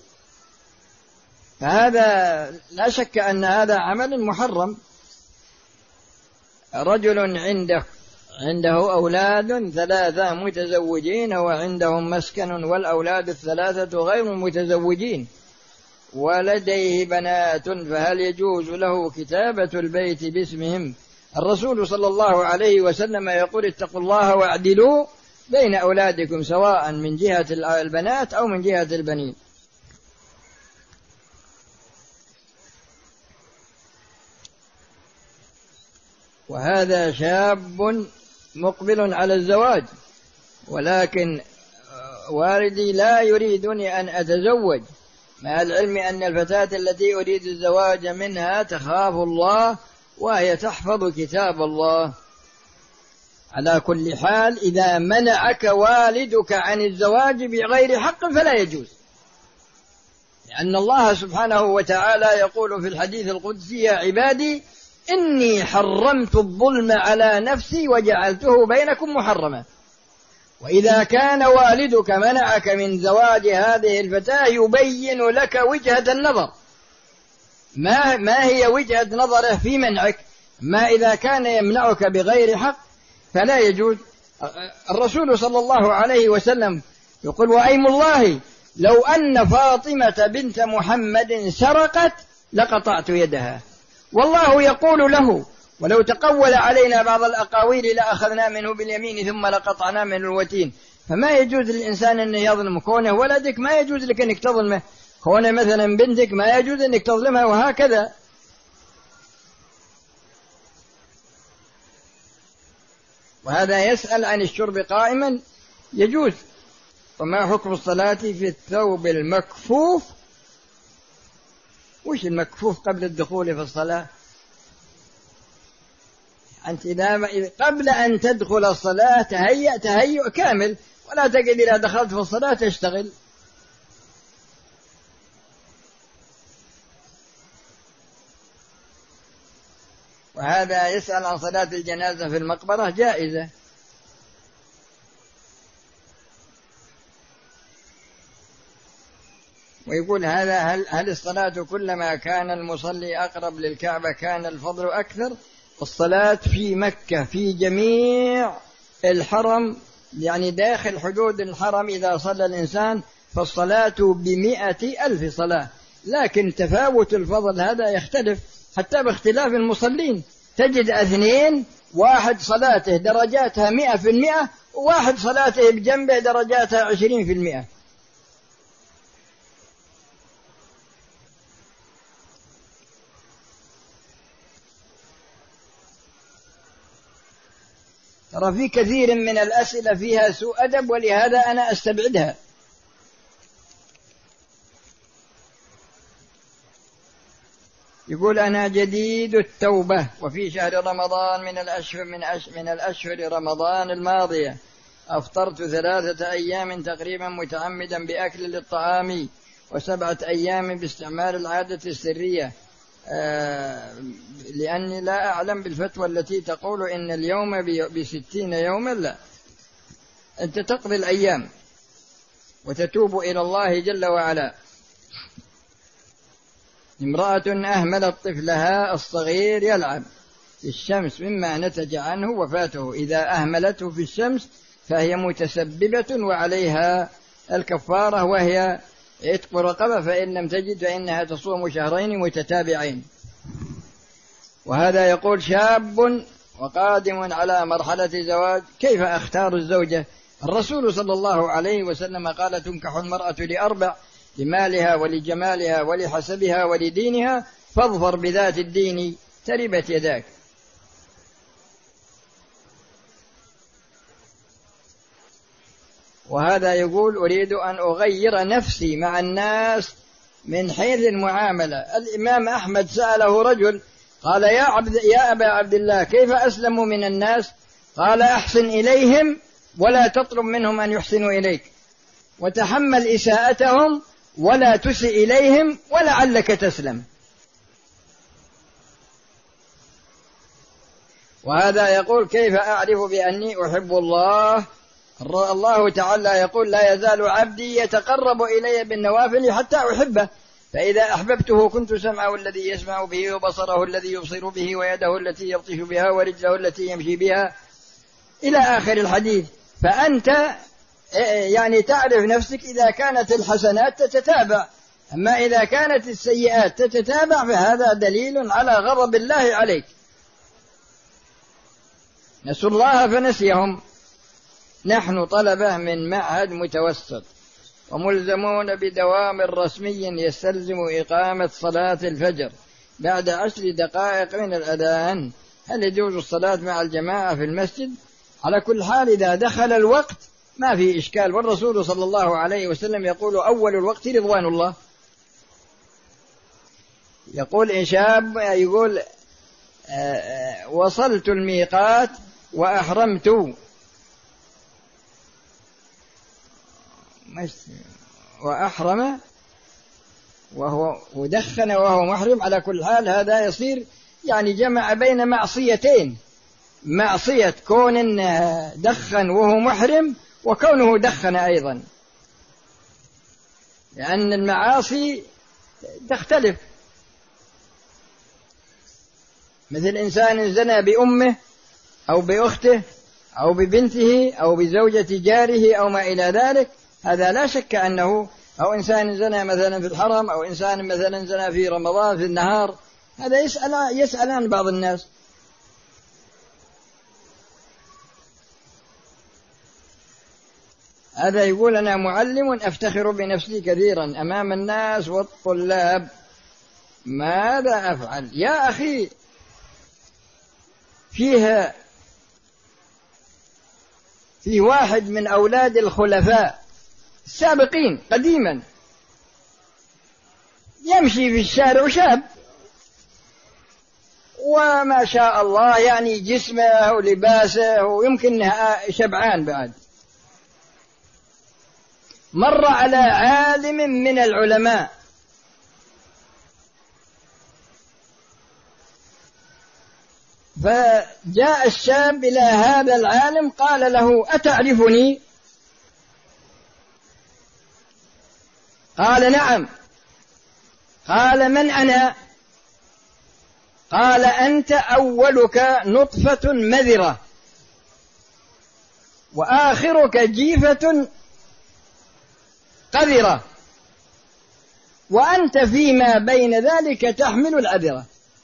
فهذا لا شك أن هذا عمل محرم. رجل عنده عنده أولاد ثلاثة متزوجين وعندهم مسكن والأولاد الثلاثة غير متزوجين ولديه بنات، فهل يجوز له كتابة البيت باسمهم؟ الرسول صلى الله عليه وسلم يقول: اتقوا الله واعدلوا بين أولادكم سواء من جهة البنات أو من جهة البنين. وهذا شاب مقبل على الزواج، ولكن والدي لا يريدني أن أتزوج، مع العلم أن الفتاة التي أريد الزواج منها تخاف الله وهي تحفظ كتاب الله. على كل حال إذا منعك والدك عن الزواج بغير حق فلا يجوز، لأن الله سبحانه وتعالى يقول في الحديث القدسي: يا عبادي إني حرمت الظلم على نفسي وجعلته بينكم محرما. وإذا كان والدك منعك من زواج هذه الفتاة يبين لك وجهة النظر، ما, ما هي وجهة نظره في منعك. ما إذا كان يمنعك بغير حق فلا يجوز. الرسول صلى الله عليه وسلم يقول: وأيم الله لو أن فاطمة بنت محمد سرقت لقطعت يدها. والله يقول له: ولو تقول علينا بعض الأقاويل لأخذنا منه باليمين ثم لقطعنا من الوتين. فما يجوز للإنسان أن يظلم. كونه ولدك ما يجوز لك أنك تظلمه، كونه مثلا بنتك ما يجوز أنك تظلمها، وهكذا. وهذا يسأل عن الشرب قائما يجوز. وما حكم الصلاة في الثوب المكفوف؟ وش المكفوف قبل الدخول في الصلاة؟ أنت إذا قبل أن تدخل الصلاة تهيأ تهيؤ كامل، ولا تقعد إذا دخلت في الصلاة تشتغل. وهذا يسأل عن صلاة الجنازة في المقبرة، جائزة. ويقول هذا هل, هل الصلاة كلما كان المصلي أقرب للكعبة كان الفضل أكثر؟ الصلاة في مكة في جميع الحرم، يعني داخل حدود الحرم إذا صلى الإنسان فالصلاة بمئة ألف صلاة، لكن تفاوت الفضل هذا يختلف حتى باختلاف المصلين. تجد اثنين واحد صلاته درجاتها مئة في المئة، وواحد صلاته بجنبه درجاتها عشرين في المئة. ترى في كثير من الأسئلة فيها سوء أدب، ولهذا أنا أستبعدها. يقول: أنا جديد التوبة وفي شهر رمضان من الأشهر من, أش من الأشهر رمضان الماضية أفطرت ثلاثة أيام تقريبا متعمدا بأكل للطعام، وسبعة أيام باستعمال العادة السرية، آه لأني لا أعلم بالفتوى التي تقول إن اليوم بستين يوما. لا، أنت تقضي الأيام وتتوب إلى الله جل وعلا. امرأة أهملت طفلها الصغير يلعب في الشمس مما نتج عنه وفاته، إذا أهملته في الشمس فهي متسببة وعليها الكفارة، وهي عتق رقبة، فإن لم تجد فإنها تصوم شهرين متتابعين. وهذا يقول: شاب وقادم على مرحلة زواج، كيف أختار الزوجة؟ الرسول صلى الله عليه وسلم قال: تنكح المرأة لأربع: لمالها ولجمالها ولحسبها ولدينها، فاظفر بذات الدين تربت يداك. وهذا يقول: أريد أن أغير نفسي مع الناس من حيث المعاملة. الإمام أحمد سأله رجل قال: يا, عبد يا أبا عبد الله، كيف أسلم من الناس؟ قال: أحسن إليهم ولا تطلب منهم أن يحسنوا إليك، وتحمل إساءتهم ولا تسئ إليهم ولعلك تسلم. وهذا يقول: كيف أعرف بأني أحب الله؟ الله تعالى يقول: لا يزال عبدي يتقرب إلي بالنوافل حتى أحبه. فإذا أحببته كنت سمعه الذي يسمع به وبصره الذي يبصر به ويده التي يبطش بها ورجله التي يمشي بها إلى آخر الحديث. فأنت يعني تعرف نفسك إذا كانت الحسنات تتتابع، أما إذا كانت السيئات تتتابع فهذا دليل على غضب الله عليك. نسوا الله فنسيهم. نحن طلبة من معهد متوسط وملزمون بدوام رسمي يستلزم إقامة صلاة الفجر بعد عشر دقائق من الأذان. هل يجوز الصلاة مع الجماعة في المسجد؟ على كل حال إذا دخل الوقت ما في إشكال، والرسول صلى الله عليه وسلم يقول أول الوقت رضوان الله. يقول إن شاب يقول وصلت الميقات وأحرمت وأحرم وهو ودخن وهو محرم، على كل حال هذا يصير يعني جمع بين معصيتين، معصية كون إنه دخن وهو محرم وكونه دخن أيضا، لأن المعاصي تختلف. مثل إنسان زنى بأمه أو بأخته أو ببنته أو بزوجة جاره أو ما إلى ذلك، هذا لا شك أنه، أو إنسان زنى مثلا في الحرم، أو إنسان مثلا زنى في رمضان في النهار، هذا يسأل يسأل عن بعض الناس. هذا يقول أنا معلم أفتخر بنفسي كثيرا أمام الناس والطلاب، ماذا أفعل؟ يا أخي فيها في واحد من أولاد الخلفاء السابقين قديما يمشي في الشارع شاب وما شاء الله يعني جسمه ولباسه ويمكن شبعان بعد، مر على عالم من العلماء فجاء الشاب إلى هذا العالم قال له أتعرفني؟ قال نعم. قال من أنا؟ قال أنت أولك نطفة مذرة وآخرك جيفة قذرة وأنت فيما بين ذلك تحمل العذرة.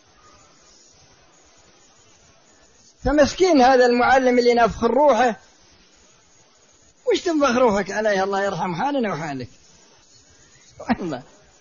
فمسكين هذا المعلم اللي نفخر روحه، وش تنفخ روحك عليه؟ الله يرحم حالنا وحالك والله.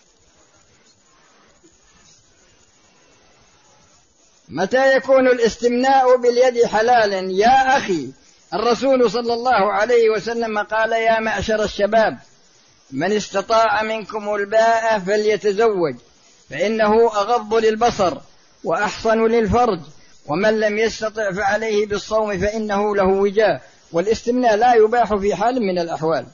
متى يكون الاستمناء باليد حلالا؟ يا أخي الرسول صلى الله عليه وسلم قال يا معشر الشباب من استطاع منكم الباءة فليتزوج فإنه أغض للبصر وأحصن للفرج، ومن لم يستطع فعليه بالصوم فإنه له وجاء. والاستمناء لا يباح في حال من الأحوال.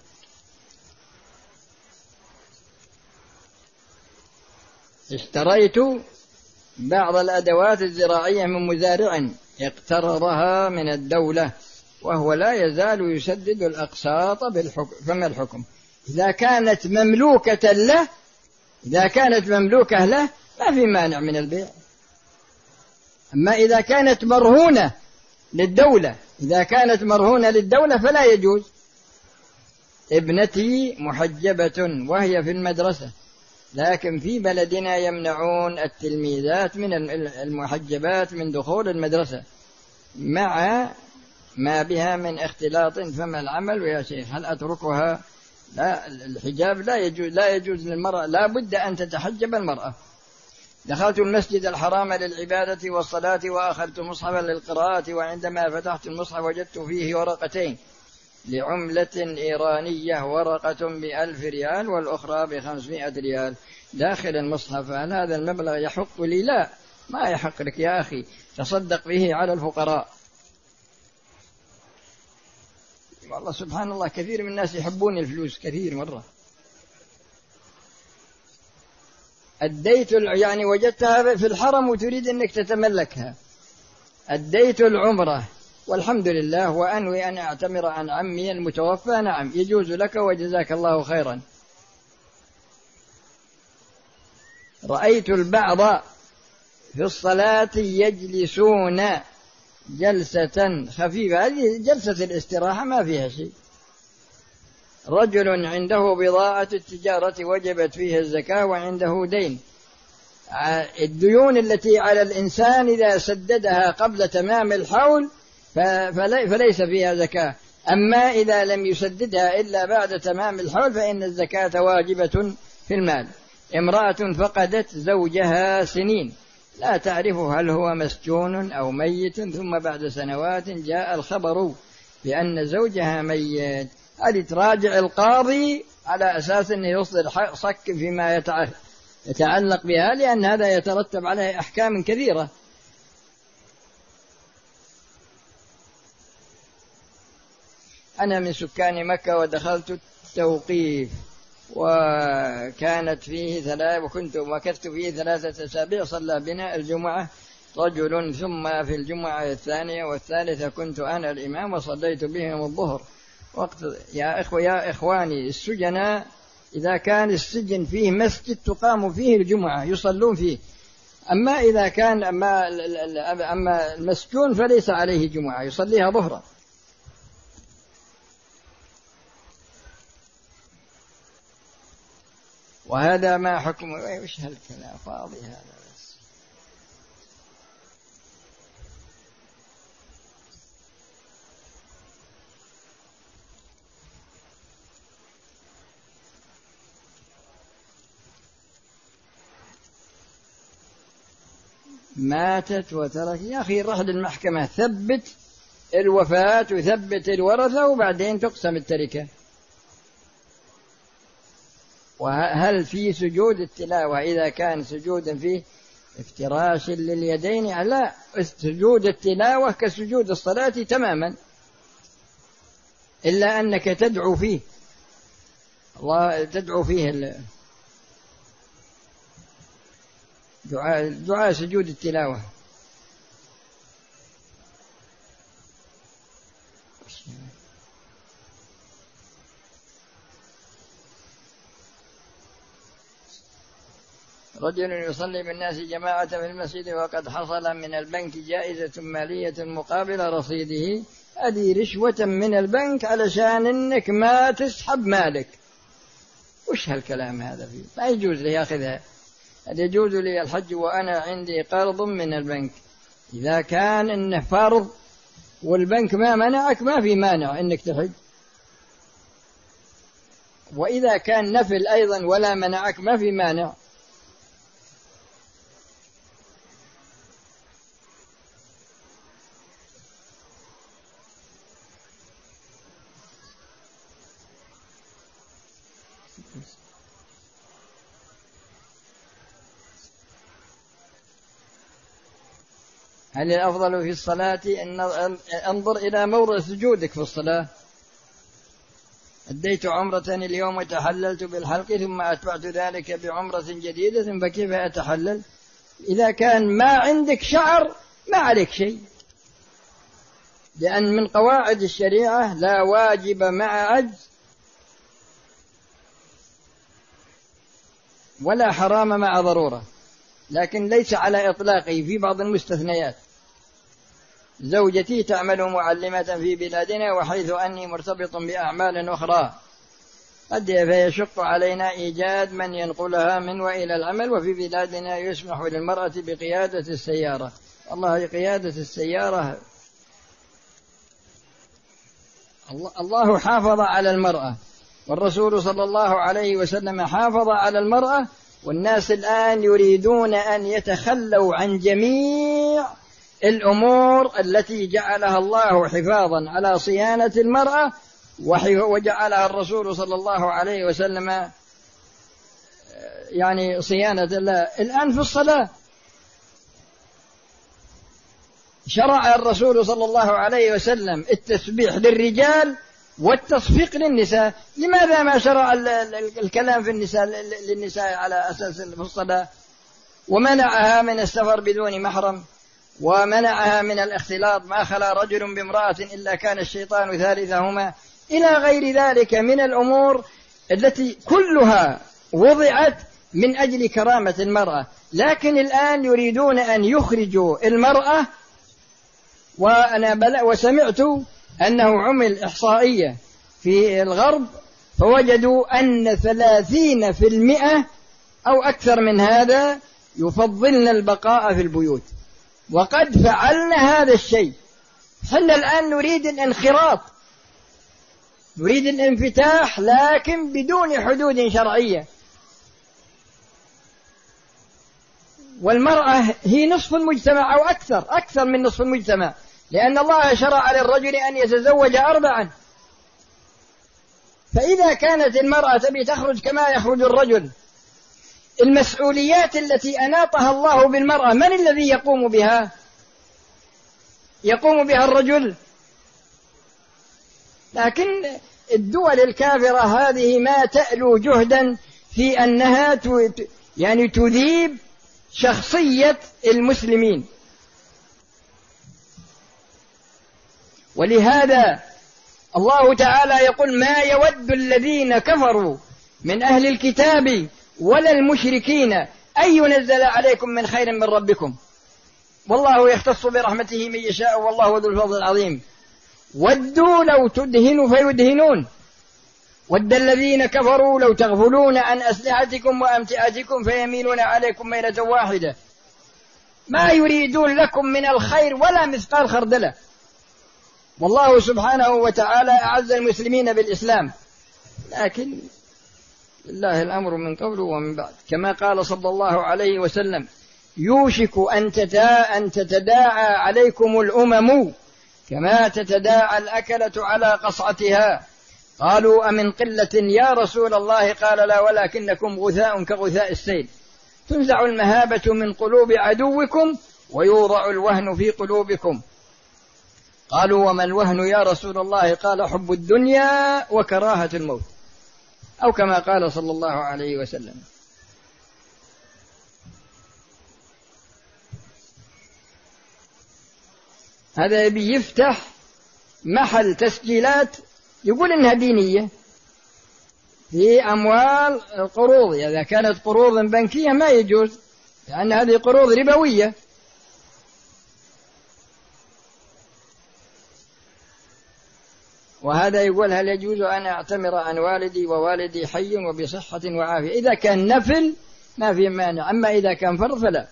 اشتريت بعض الأدوات الزراعية من مزارع اقترضها من الدولة وهو لا يزال يسدد الأقساط بالحكم، فما الحكم؟ إذا كانت مملوكة له إذا كانت مملوكة له ما في مانع من البيع. أما إذا كانت مرهونة للدولة إذا كانت مرهونة للدولة فلا يجوز. ابنتي محجبة وهي في المدرسة، لكن في بلدنا يمنعون التلميذات من المحجبات من دخول المدرسة مع ما بها من اختلاط، فما العمل يا شيخ؟ هل أتركها؟ لا، الحجاب لا يجوز لا يجوز للمرأة، لا بد أن تتحجب المرأة. دخلت المسجد الحرام للعبادة والصلاة وأخذت مصحفا للقراءة، وعندما فتحت المصحف وجدت فيه ورقتين لعملة إيرانية، ورقة بألف ريال والأخرى بخمسمائة ريال داخل المصحف. هل هذا المبلغ يحق لي؟ لا، ما يحق لك يا أخي، تصدق به على الفقراء. والله سبحان الله كثير من الناس يحبون الفلوس كثير مرة. أديت يعني وجدتها في الحرم وتريد أنك تتملكها. أديت العمرة والحمد لله وأنوي أن أعتمر عن عمي المتوفى، نعم يجوز لك وجزاك الله خيرا. رأيت البعض في الصلاة يجلسون جلسة خفيفة، هذه جلسة الاستراحة ما فيها شيء. رجل عنده بضاعة التجارة وجبت فيها الزكاة وعنده دين، الديون التي على الإنسان إذا سددها قبل تمام الحول فليس فيها زكاة، أما إذا لم يسددها إلا بعد تمام الحول فإن الزكاة واجبة في المال. امرأة فقدت زوجها سنين لا تعرف هل هو مسجون أو ميت، ثم بعد سنوات جاء الخبر بأن زوجها ميت، هذه تراجع القاضي على أساس أنه يصدر صك فيما يتعلق بها، لأن هذا يترتب عليه أحكام كثيرة. أنا من سكان مكة ودخلت التوقيف وكانت فيه ثلاث وكنت مكثت فيه ثلاثة أسابيع، صلى بنا الجمعة رجل، ثم في الجمعة الثانية والثالثة كنت أنا الإمام وصليت بهم الظهر. وقت يا إخوة يا إخواني السجناء إذا كان السجن فيه مسجد تقام فيه الجمعة يصلون فيه، أما إذا كان أما أما المسجون فليس عليه جمعة يصليها ظهرا. وهذا ما حكم وش هالكلام فاضي هذا بس. ماتت وترك، يا أخي رحل المحكمة ثبت الوفاة وثبت الورثة وبعدين تقسم التركة. وهل في سجود التلاوة إذا كان سجودا فيه افتراش لليدين؟ لا، سجود التلاوة كسجود الصلاة تماما، إلا أنك تدعو فيه الله، تدعو فيه دعاء دعاء سجود التلاوة. رجل يصلي بالناس جماعة في المسجد وقد حصل من البنك جائزة مالية مقابل رصيده، هذه رشوة من البنك علشان إنك ما تسحب مالك. وش هالكلام هذا فيه؟ ما يجوز لي يأخذها. هل يجوز لي الحج وأنا عندي قرض من البنك؟ إذا كان إنه فرض والبنك ما منعك ما في مانع إنك تحج، وإذا كان نفل أيضا ولا منعك ما في مانع. هل الأفضل في الصلاة أن أنظر إلى موضع سجودك في الصلاة؟ أديت عمرة اليوم وتحللت بالحلق ثم أتبعت ذلك بعمرة جديدة، فكيف أتحلل؟ إذا كان ما عندك شعر ما عليك شيء، لأن من قواعد الشريعة لا واجب مع عجز ولا حرام مع ضرورة، لكن ليس على إطلاقه في بعض المستثنيات. زوجتي تعمل معلمة في بلادنا وحيث أني مرتبط بأعمال أخرى قد يشق علينا إيجاد من ينقلها من وإلى العمل، وفي بلادنا يسمح للمرأة بقيادة السيارة. الله قيادة السيارة الله حافظ على المرأة، والرسول صلى الله عليه وسلم حافظ على المرأة، والناس الآن يريدون أن يتخلوا عن جميع الأمور التي جعلها الله حفاظا على صيانة المرأة وجعلها الرسول صلى الله عليه وسلم يعني صيانة الله. الآن في الصلاة شرع الرسول صلى الله عليه وسلم التسبيح للرجال والتصفيق للنساء، لماذا ما شرع الكلام في النساء للنساء على أساس في الصلاة؟ ومنعها من السفر بدون محرم، ومنعها من الاختلاط، ما خلا رجل بامرأة إلا كان الشيطان ثالثهما، إلى غير ذلك من الأمور التي كلها وضعت من أجل كرامة المرأة، لكن الآن يريدون أن يخرجوا المرأة. وأنا بل وسمعت أنه عمل إحصائية في الغرب فوجدوا أن ثلاثين في المئة أو أكثر من هذا يفضلن البقاء في البيوت، وقد فعلنا هذا الشيء. حنا الآن نريد الانخراط، نريد الانفتاح، لكن بدون حدود شرعية. والمرأة هي نصف المجتمع أو أكثر أكثر من نصف المجتمع، لأن الله شرع للرجل أن يتزوج أربعا. فإذا كانت المرأة تبي تخرج كما يخرج الرجل، المسؤوليات التي أناطها الله بالمرأة من الذي يقوم بها؟ يقوم بها الرجل. لكن الدول الكافرة هذه ما تألو جهدا في أنها يعني تذيب شخصية المسلمين. ولهذا الله تعالى يقول: ما يود الذين كفروا من أهل الكتاب ولا المشركين أن ينزل عليكم من خير من ربكم والله يختص برحمته من يشاء والله ذو الفضل العظيم. ودوا لو تدهنوا فيدهنون، ود الذين كفروا لو تغفلون عن أسلحتكم وأمتعتكم فيميلون عليكم ميلة واحدة. ما يريدون لكم من الخير ولا مثقال خردلة. والله سبحانه وتعالى أعز المسلمين بالإسلام، لكن لله الأمر من قبل ومن بعد، كما قال صلى الله عليه وسلم: يوشك أن تتداعى عليكم الأمم كما تتداعى الأكلة على قصعتها. قالوا: أمن قلة يا رسول الله؟ قال: لا، ولكنكم غثاء كغثاء السيل، تنزع المهابة من قلوب عدوكم ويوضع الوهن في قلوبكم. قالوا: وما الوهن يا رسول الله؟ قال: حب الدنيا وكراهة الموت، أو كما قال صلى الله عليه وسلم. هذا يبي يفتح محل تسجيلات يقول إنها دينية في أموال القروض. إذا كانت قروض بنكية ما يجوز، لأن هذه قروض ربوية. وهذا يقول: هل يجوز أن أعتمر عن والدي ووالدي حي وبصحة وعافية؟ إذا كان نفل ما في مانع، أما إذا كان فرض فلا.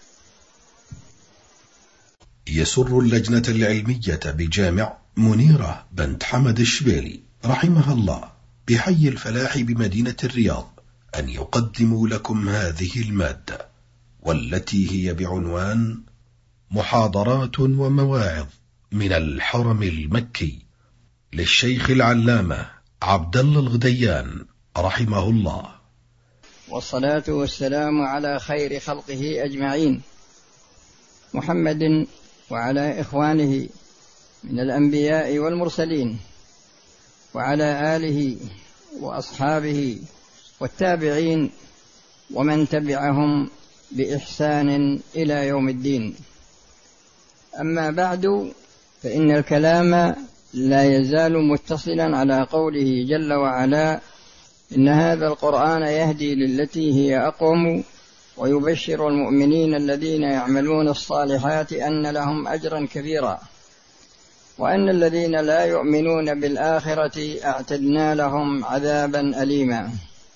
يسر اللجنة العلمية بجامع منيرة بنت حمد الشبيلي رحمها الله بحي الفلاح بمدينة الرياض أن يقدموا لكم هذه المادة، والتي هي بعنوان محاضرات ومواعظ من الحرم المكي للشيخ العلامة عبد الله الغديان رحمه الله. والصلاة والسلام على خير خلقه أجمعين، محمد وعلى إخوانه من الأنبياء والمرسلين، وعلى آله وأصحابه والتابعين ومن تبعهم بإحسان إلى يوم الدين. أما بعد، فإن الكلام لا يزال متصلا على قوله جل وعلا: إن هذا القرآن يهدي للتي هي أقوم ويبشر المؤمنين الذين يعملون الصالحات أن لهم أجرا كبيرا وأن الذين لا يؤمنون بالآخرة أعتدنا لهم عذابا أليما.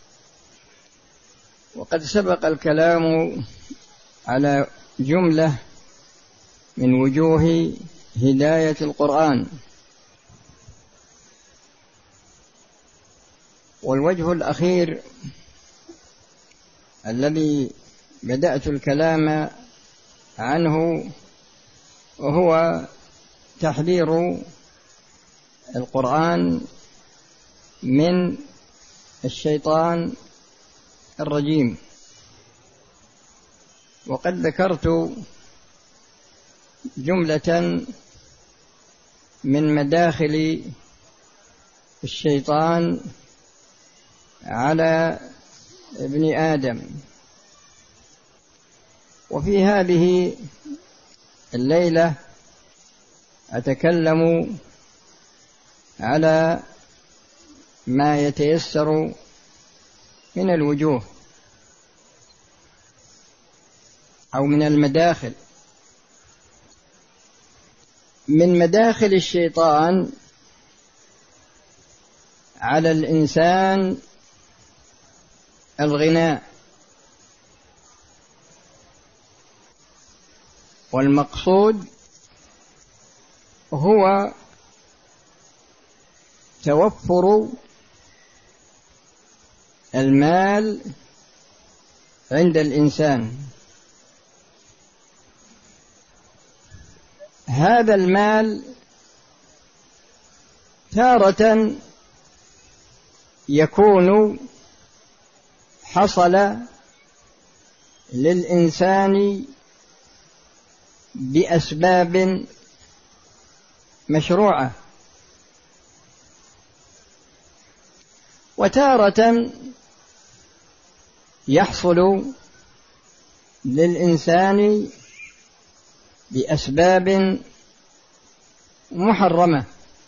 وقد سبق الكلام على جملة من وجوه هداية القرآن، والوجه الأخير الذي بدأت الكلام عنه وهو تحذير القرآن من الشيطان الرجيم. وقد ذكرت جملة من مداخل الشيطان على ابن آدم. وفي هذه الليلة أتكلم على ما يتيسر من الوجوه. أو من المداخل. من مداخل الشيطان على الإنسان الغناء، والمقصود هو توفر المال عند الإنسان. هذا المال تارة يكون حصل للإنسان بأسباب مشروعة، وتارة يحصل للإنسان بأسباب محرمة.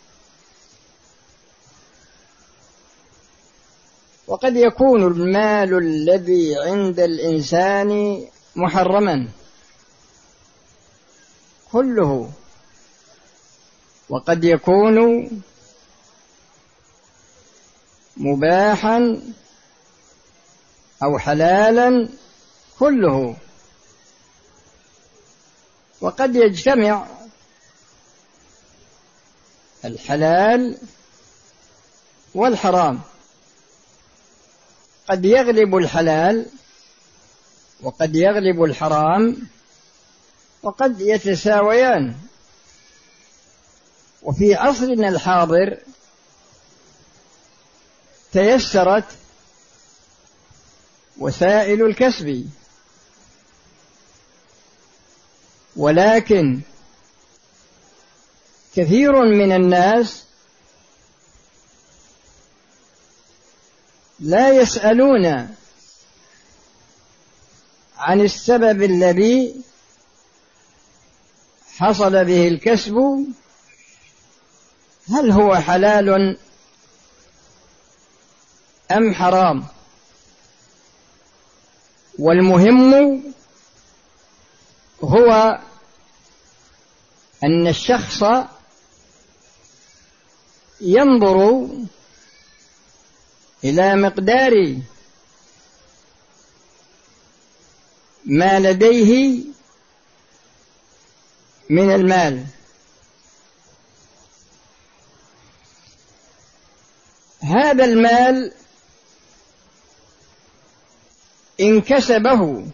وقد يكون المال الذي عند الإنسان محرما كله، وقد يكون مباحا أو حلالا كله، وقد يجتمع الحلال والحرام، قد يغلب الحلال وقد يغلب الحرام، وقد يتساويان. وفي عصرنا الحاضر تيسرت وسائل الكسب، ولكن كثير من الناس لا يسألون عن السبب الذي حصل به الكسب، هل هو حلال أم حرام. والمهم هو أن الشخص ينظر إلى مقدار ما لديه من المال. هذا المال إن كسبه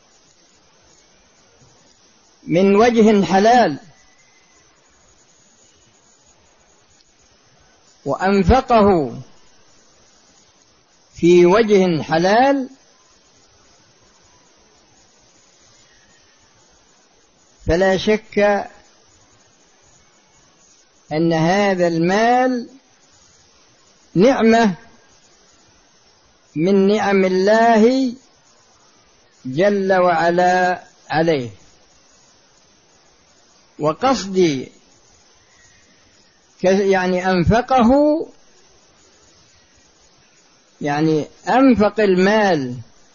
من وجه حلال وأنفقه في وجه حلال فلا شك أن هذا المال نعمة من نعم الله جل وعلا عليه. وقصدي يعني أنفقه، يعني أنفق المال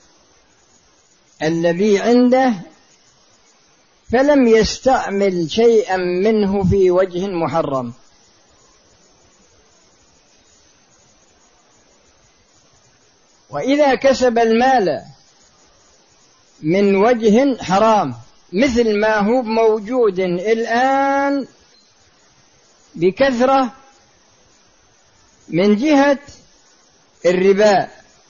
الذي عنده فلم يستعمل شيئا منه في وجه محرم. وإذا كسب المال من وجه حرام مثل ما هو موجود الآن بكثرة من جهة الربا،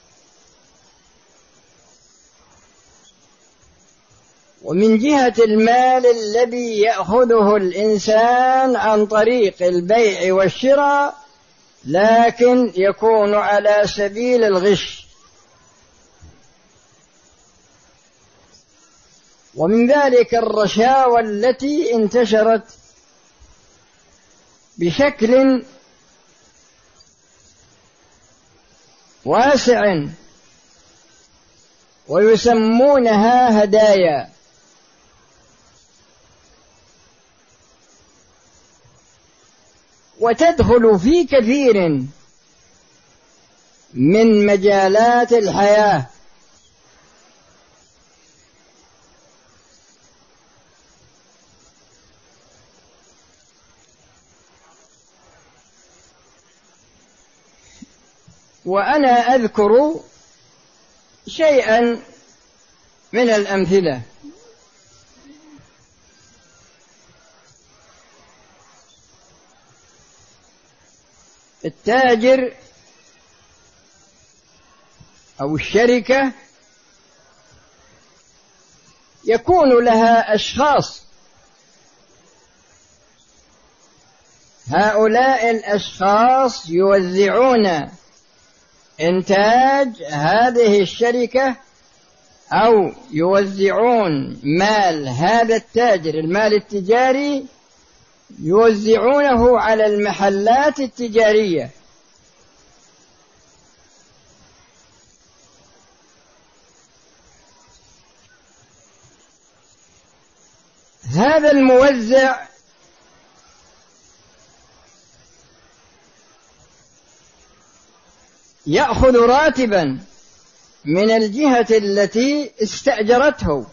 ومن جهة المال الذي يأخذه الإنسان عن طريق البيع والشراء لكن يكون على سبيل الغش. ومن ذلك الرشاوى التي انتشرت بشكل واسع ويسمونها هدايا، وتدخل في كثير من مجالات الحياة، وأنا أذكر شيئا من الأمثلة. التاجر أو الشركة يكون لها أشخاص، هؤلاء الأشخاص يوزعون إنتاج هذه الشركة أو يوزعون مال هذا التاجر، المال التجاري، يوزعونه على المحلات التجارية. هذا الموزع يأخذ راتبا من الجهة التي استأجرته،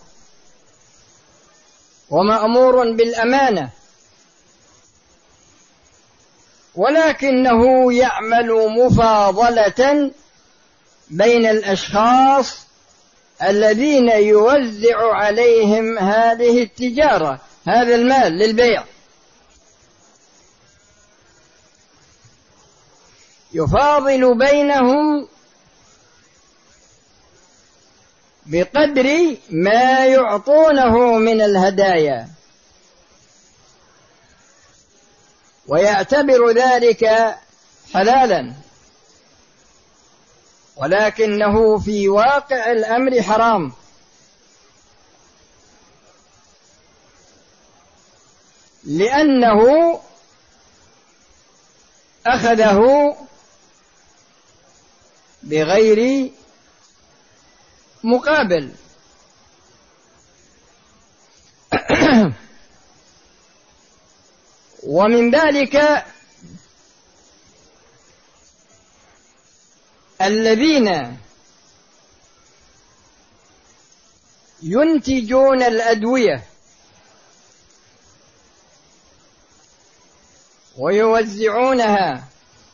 ومأمور بالأمانة، ولكنه يعمل مفاضلة بين الأشخاص الذين يوزع عليهم هذه التجارة، هذا المال للبيع، يفاضل بينهم بقدر ما يعطونه من الهدايا، ويعتبر ذلك حلالا، ولكنه في واقع الأمر حرام، لأنه أخذه بغير مقابل. ومن ذلك الذين ينتجون الأدوية ويوزعونها،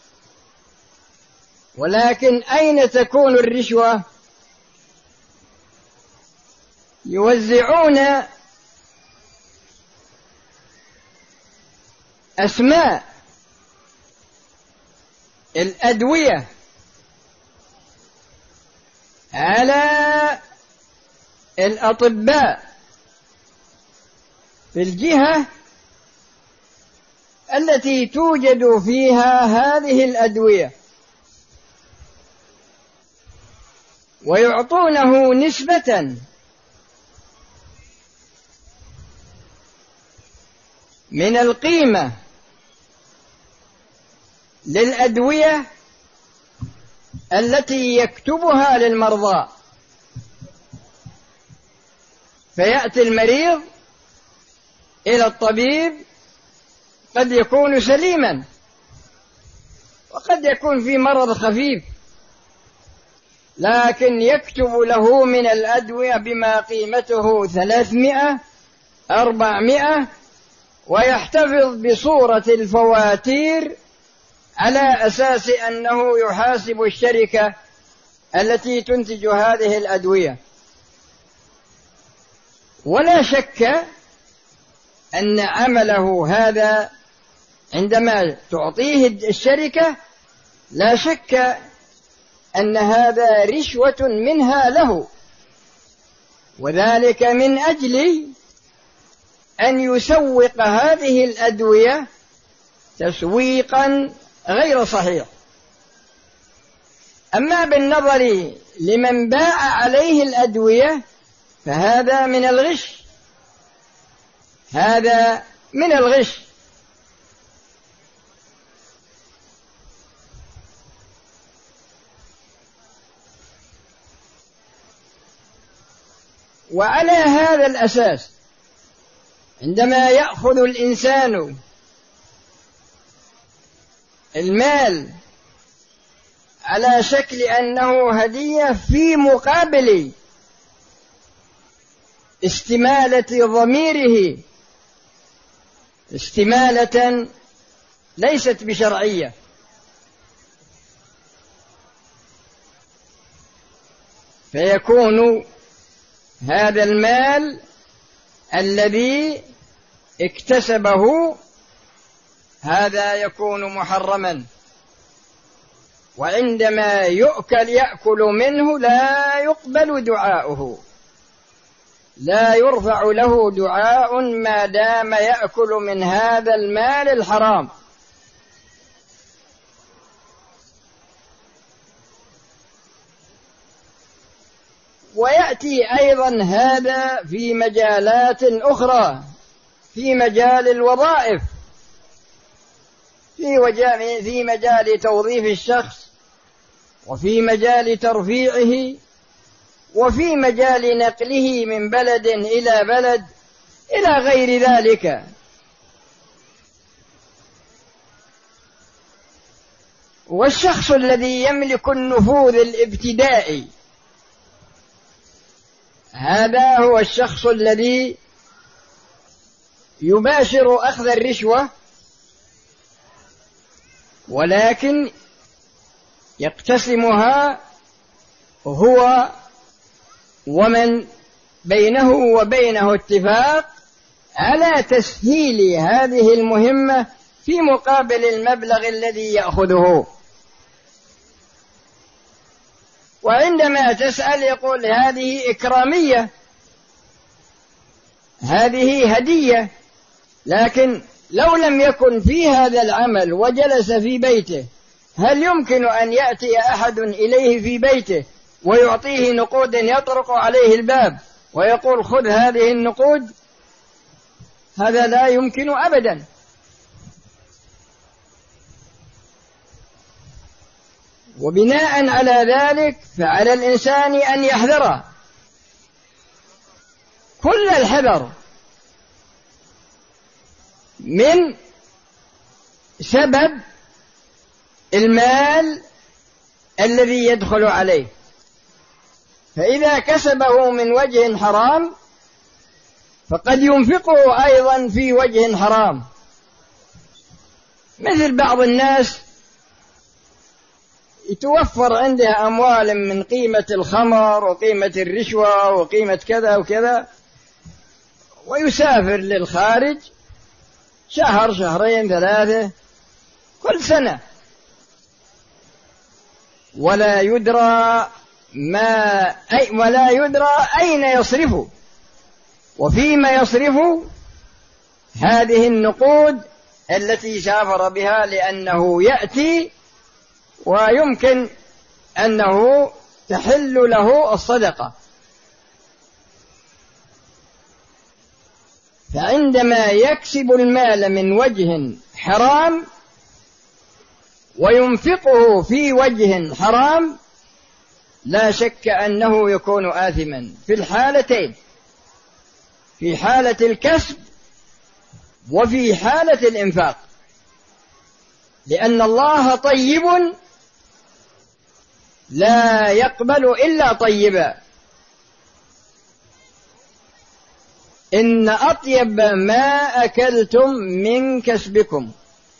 ولكن أين تكون الرشوة؟ يوزعون أسماء الأدوية على الأطباء في الجهة التي توجد فيها هذه الأدوية، ويعطونه نسبة من القيمة للأدوية التي يكتبها للمرضى، فيأتي المريض إلى الطبيب قد يكون سليما وقد يكون في مرض خفيف، لكن يكتب له من الأدوية بما قيمته ثلاثمائة أربعمائة، ويحتفظ بصورة الفواتير على أساس أنه يحاسب الشركة التي تنتج هذه الأدوية. ولا شك أن عمله هذا عندما تعطيه الشركة لا شك أن هذا رشوة منها له، وذلك من أجل أن يسوق هذه الأدوية تسويقا غير صحيح. أما بالنظر لمن باع عليه الأدوية فهذا من الغش، هذا من الغش. وعلى هذا الأساس عندما يأخذ الإنسان المال على شكل أنه هدية في مقابل استمالة ضميره، استمالة ليست بشرعية، فيكون هذا المال الذي اكتسبه هذا يكون محرما، وعندما يؤكل يأكل منه لا يقبل دعاؤه، لا يرفع له دعاء ما دام يأكل من هذا المال الحرام. ويأتي أيضا هذا في مجالات أخرى، في مجال الوظائف، في في مجال توظيف الشخص، وفي مجال ترفيعه، وفي مجال نقله من بلد إلى بلد إلى غير ذلك. والشخص الذي يملك النفوذ الابتدائي هذا هو الشخص الذي يباشر أخذ الرشوة، ولكن يقتسمها هو ومن بينه وبينه اتفاق على تسهيل هذه المهمة في مقابل المبلغ الذي يأخذه. وعندما تسأل يقول هذه إكرامية، هذه هدية. لكن لو لم يكن في هذا العمل وجلس في بيته، هل يمكن أن يأتي أحد إليه في بيته ويعطيه نقود يطرق عليه الباب ويقول خذ هذه النقود؟ هذا لا يمكن أبدا. وبناء على ذلك فعلى الإنسان أن يحذر كل الحذر من سبب المال الذي يدخل عليه، فإذا كسبه من وجه حرام فقد ينفقه أيضا في وجه حرام. مثل بعض الناس يتوفر عنده أموال من قيمة الخمر وقيمة الرشوة وقيمة كذا وكذا، ويسافر للخارج شهر شهرين ثلاثة كل سنة، ولا يدرى ما أي ولا يدرى أين يصرف وفيما يصرف هذه النقود التي سافر بها، لأنه يأتي ويمكن أنه تحل له الصدقة. فعندما يكسب المال من وجه حرام وينفقه في وجه حرام لا شك أنه يكون آثما في الحالتين، في حالة الكسب وفي حالة الإنفاق، لأن الله طيب لا يقبل إلا طيبا. إن أطيب ما أكلتم من كسبكم.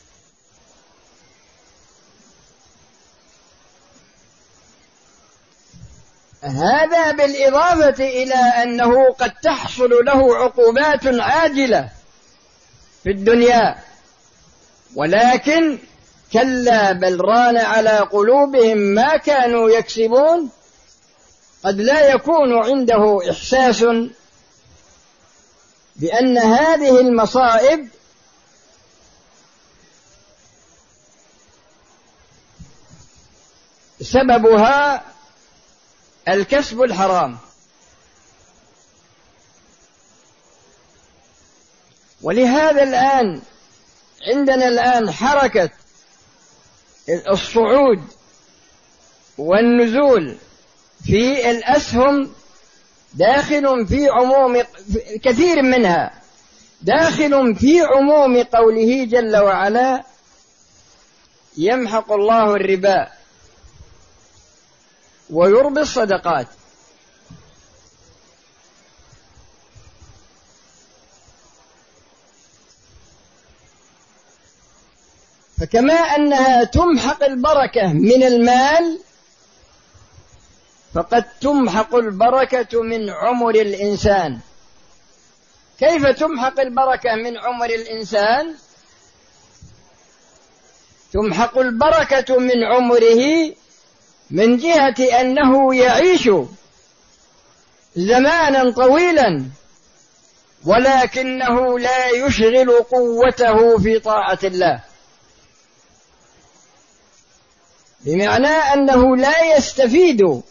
هذا بالإضافة إلى أنه قد تحصل له عقوبات عاجلة في الدنيا، ولكن كلا بل ران على قلوبهم ما كانوا يكسبون. قد لا يكون عنده إحساس بأن هذه المصائب سببها الكسب الحرام. ولهذا الآن عندنا الآن حركة الصعود والنزول في الأسهم داخل في عموم كثير منها، داخل في عموم قوله جل وعلا يمحق الله الربا ويربي الصدقات. فكما أنها تمحق البركة من المال، فقد تمحق البركة من عمر الإنسان. كيف تمحق البركة من عمر الإنسان؟ تمحق البركة من عمره من جهة أنه يعيش زمانا طويلا ولكنه لا يشغل قوته في طاعة الله، بمعنى أنه لا يستفيد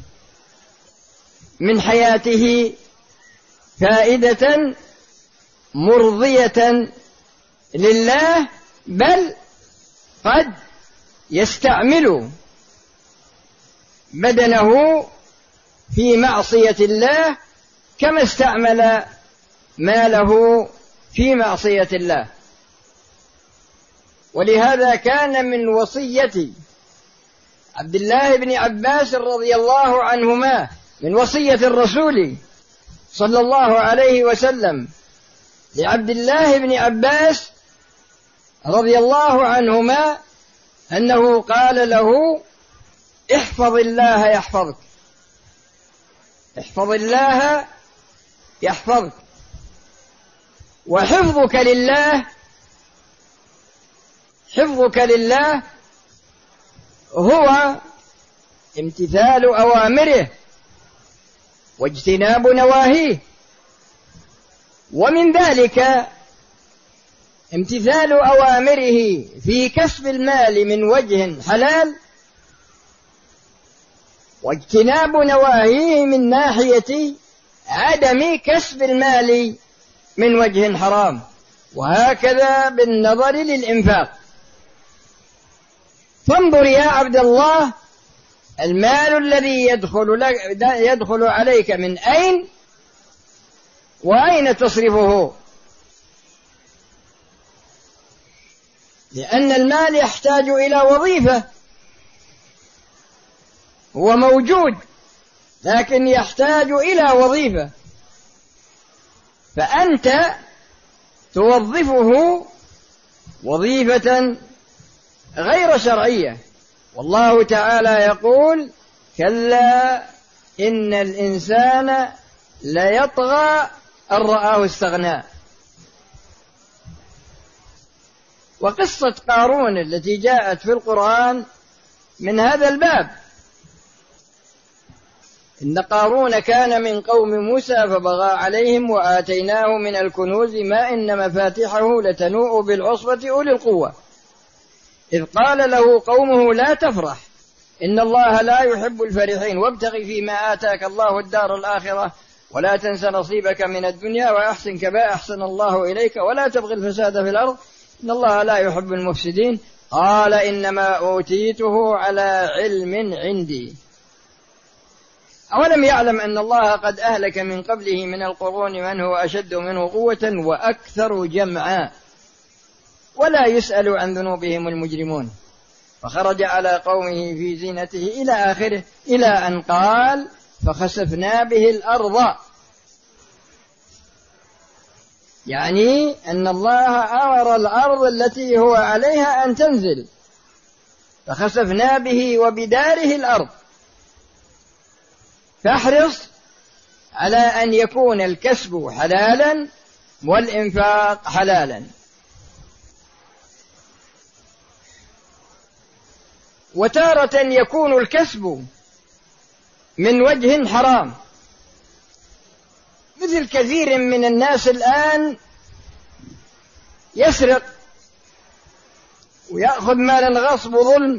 من حياته فائدة مرضية لله، بل قد يستعمل بدنه في معصية الله كما استعمل ماله في معصية الله. ولهذا كان من وصية عبد الله بن عباس رضي الله عنهما، من وصية الرسول صلى الله عليه وسلم لعبد الله بن عباس رضي الله عنهما، أنه قال له: احفظ الله يحفظك، احفظ الله يحفظك. وحفظك لله، حفظك لله هو امتثال أوامره واجتناب نواهيه، ومن ذلك امتثال أوامره في كسب المال من وجه حلال، واجتناب نواهيه من ناحية عدم كسب المال من وجه حرام. وهكذا بالنظر للإنفاق. فانظر يا عبد الله، المال الذي يدخل, لك يدخل عليك من أين وأين تصرفه؟ لأن المال يحتاج إلى وظيفة، هو موجود لكن يحتاج إلى وظيفة، فأنت توظفه وظيفة غير شرعية. والله تعالى يقول: كلا إن الإنسان ليطغى أن رآه استغنى. وقصة قارون التي جاءت في القرآن من هذا الباب. إن قارون كان من قوم موسى فبغى عليهم وآتيناه من الكنوز ما إن مفاتحه لتنوء بالعصبة أولي القوة، إذ قال له قومه: لا تفرح إن الله لا يحب الفرحين، وابتغ فيما آتاك الله الدار الآخرة ولا تنس نصيبك من الدنيا وأحسن كما أحسن الله إليك ولا تبغ الفساد في الأرض إن الله لا يحب المفسدين. قال: إنما أوتيته على علم عندي. أولم يعلم أن الله قد أهلك من قبله من القرون من هو أشد منه قوة وأكثر جمعا ولا يسأل عن ذنوبهم المجرمون. فخرج على قومه في زينته إلى آخره، إلى أن قال: فخسفنا به الأرض، يعني أن الله أمر الأرض التي هو عليها أن تنزل، فخسفنا به وبداره الأرض. فاحرص على أن يكون الكسب حلالا والإنفاق حلالا. وتارة يكون الكسب من وجه حرام، مثل كثير من الناس الآن يسرق ويأخذ مالا غصب وظلم،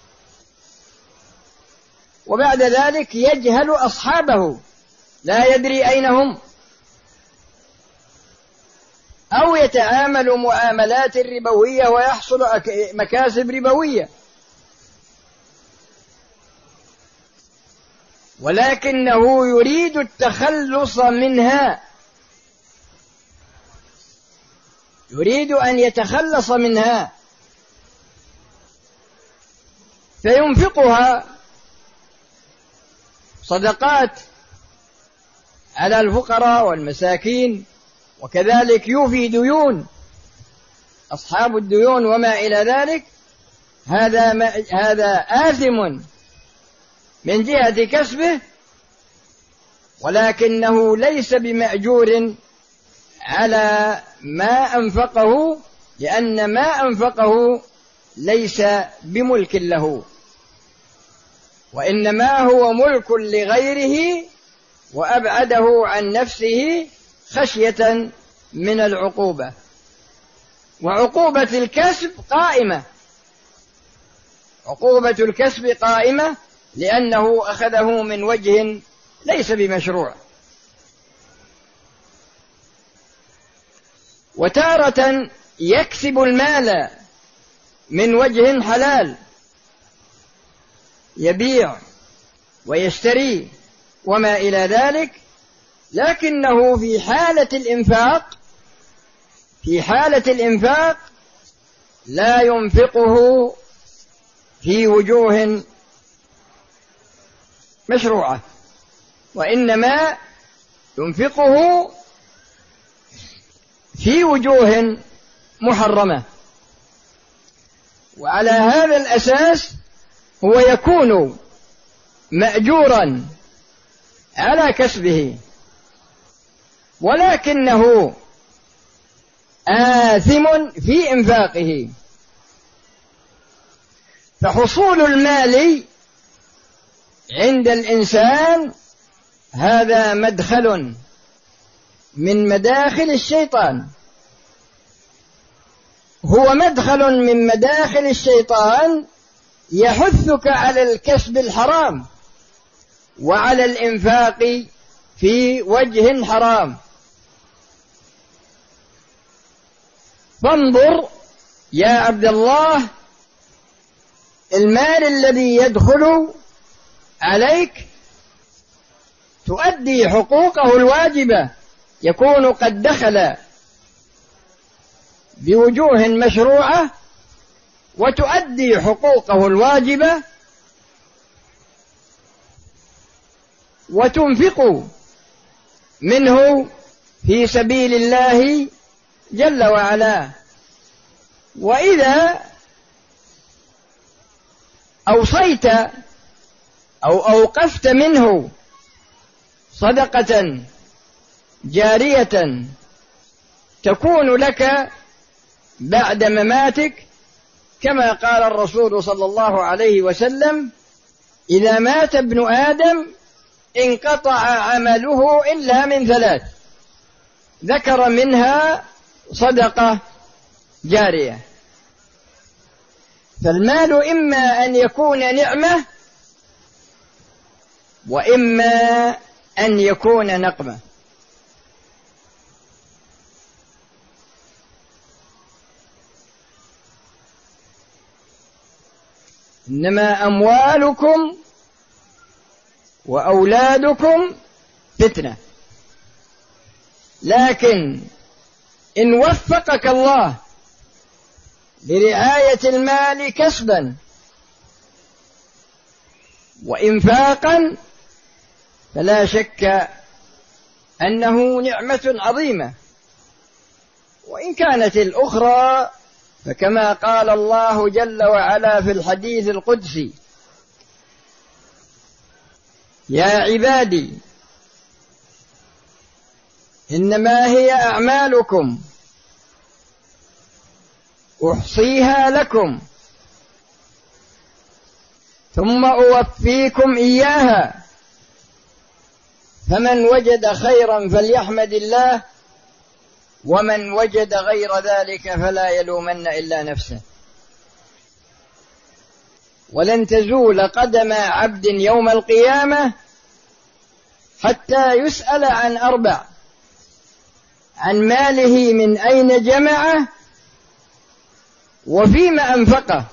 وبعد ذلك يجهل أصحابه، لا يدري أين هم، أو يتعامل معاملات ربوية ويحصل مكاسب ربوية، ولكنه يريد التخلص منها، يريد أن يتخلص منها فينفقها صدقات على الفقراء والمساكين، وكذلك يوفي ديون أصحاب الديون وما إلى ذلك. هذا ما هذا آثم من جهة كسبه، ولكنه ليس بمأجور على ما أنفقه، لأن ما أنفقه ليس بملك له، وإنما هو ملك لغيره وأبعده عن نفسه خشية من العقوبة. وعقوبة الكسب قائمة، عقوبة الكسب قائمة لأنه أخذه من وجه ليس بمشروع. وتارة يكسب المال من وجه حلال، يبيع ويشتري وما إلى ذلك، لكنه في حالة الإنفاق في حالة الإنفاق لا ينفقه في وجوه مشروعة، وإنما ينفقه في وجوه محرمة. وعلى هذا الأساس هو يكون مأجورا على كسبه، ولكنه آثم في إنفاقه. فحصول المال عند الإنسان هذا مدخل من مداخل الشيطان، هو مدخل من مداخل الشيطان يحثك على الكسب الحرام وعلى الإنفاق في وجه حرام. فانظر يا عبد الله، المال الذي يدخل عليك تؤدي حقوقه الواجبة، يكون قد دخل بوجوه مشروعة، وتؤدي حقوقه الواجبة وتنفق منه في سبيل الله جل وعلا. وإذا أوصيت أو أوقفت منه صدقة جارية تكون لك بعد مماتك، كما قال الرسول صلى الله عليه وسلم: إذا مات ابن آدم انقطع عمله إلا من ثلاث، ذكر منها صدقة جارية. فالمال إما أن يكون نعمة وإما أن يكون نقمة. إنما أموالكم وأولادكم فتنة، لكن إن وفقك الله لرعاية المال كسبا وإنفاقا فلا شك أنه نعمة عظيمة. وإن كانت الأخرى فكما قال الله جل وعلا في الحديث القدسي: يا عبادي إنما هي أعمالكم أحصيها لكم ثم أوفيكم إياها، فمن وجد خيرا فليحمد الله، ومن وجد غير ذلك فلا يلومن إلا نفسه. ولن تزول قدم عبد يوم القيامة حتى يسأل عن أربع: عن ماله من أين جمعه وفيما أنفقه،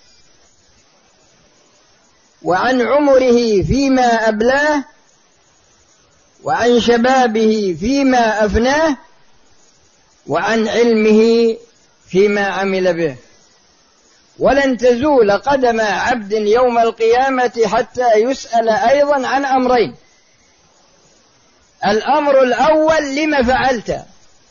وعن عمره فيما أبلاه، وعن شبابه فيما أفناه، وعن علمه فيما عمل به. ولن تزول قدم عبد يوم القيامة حتى يسأل أيضا عن أمرين: الأمر الأول لما فعلت،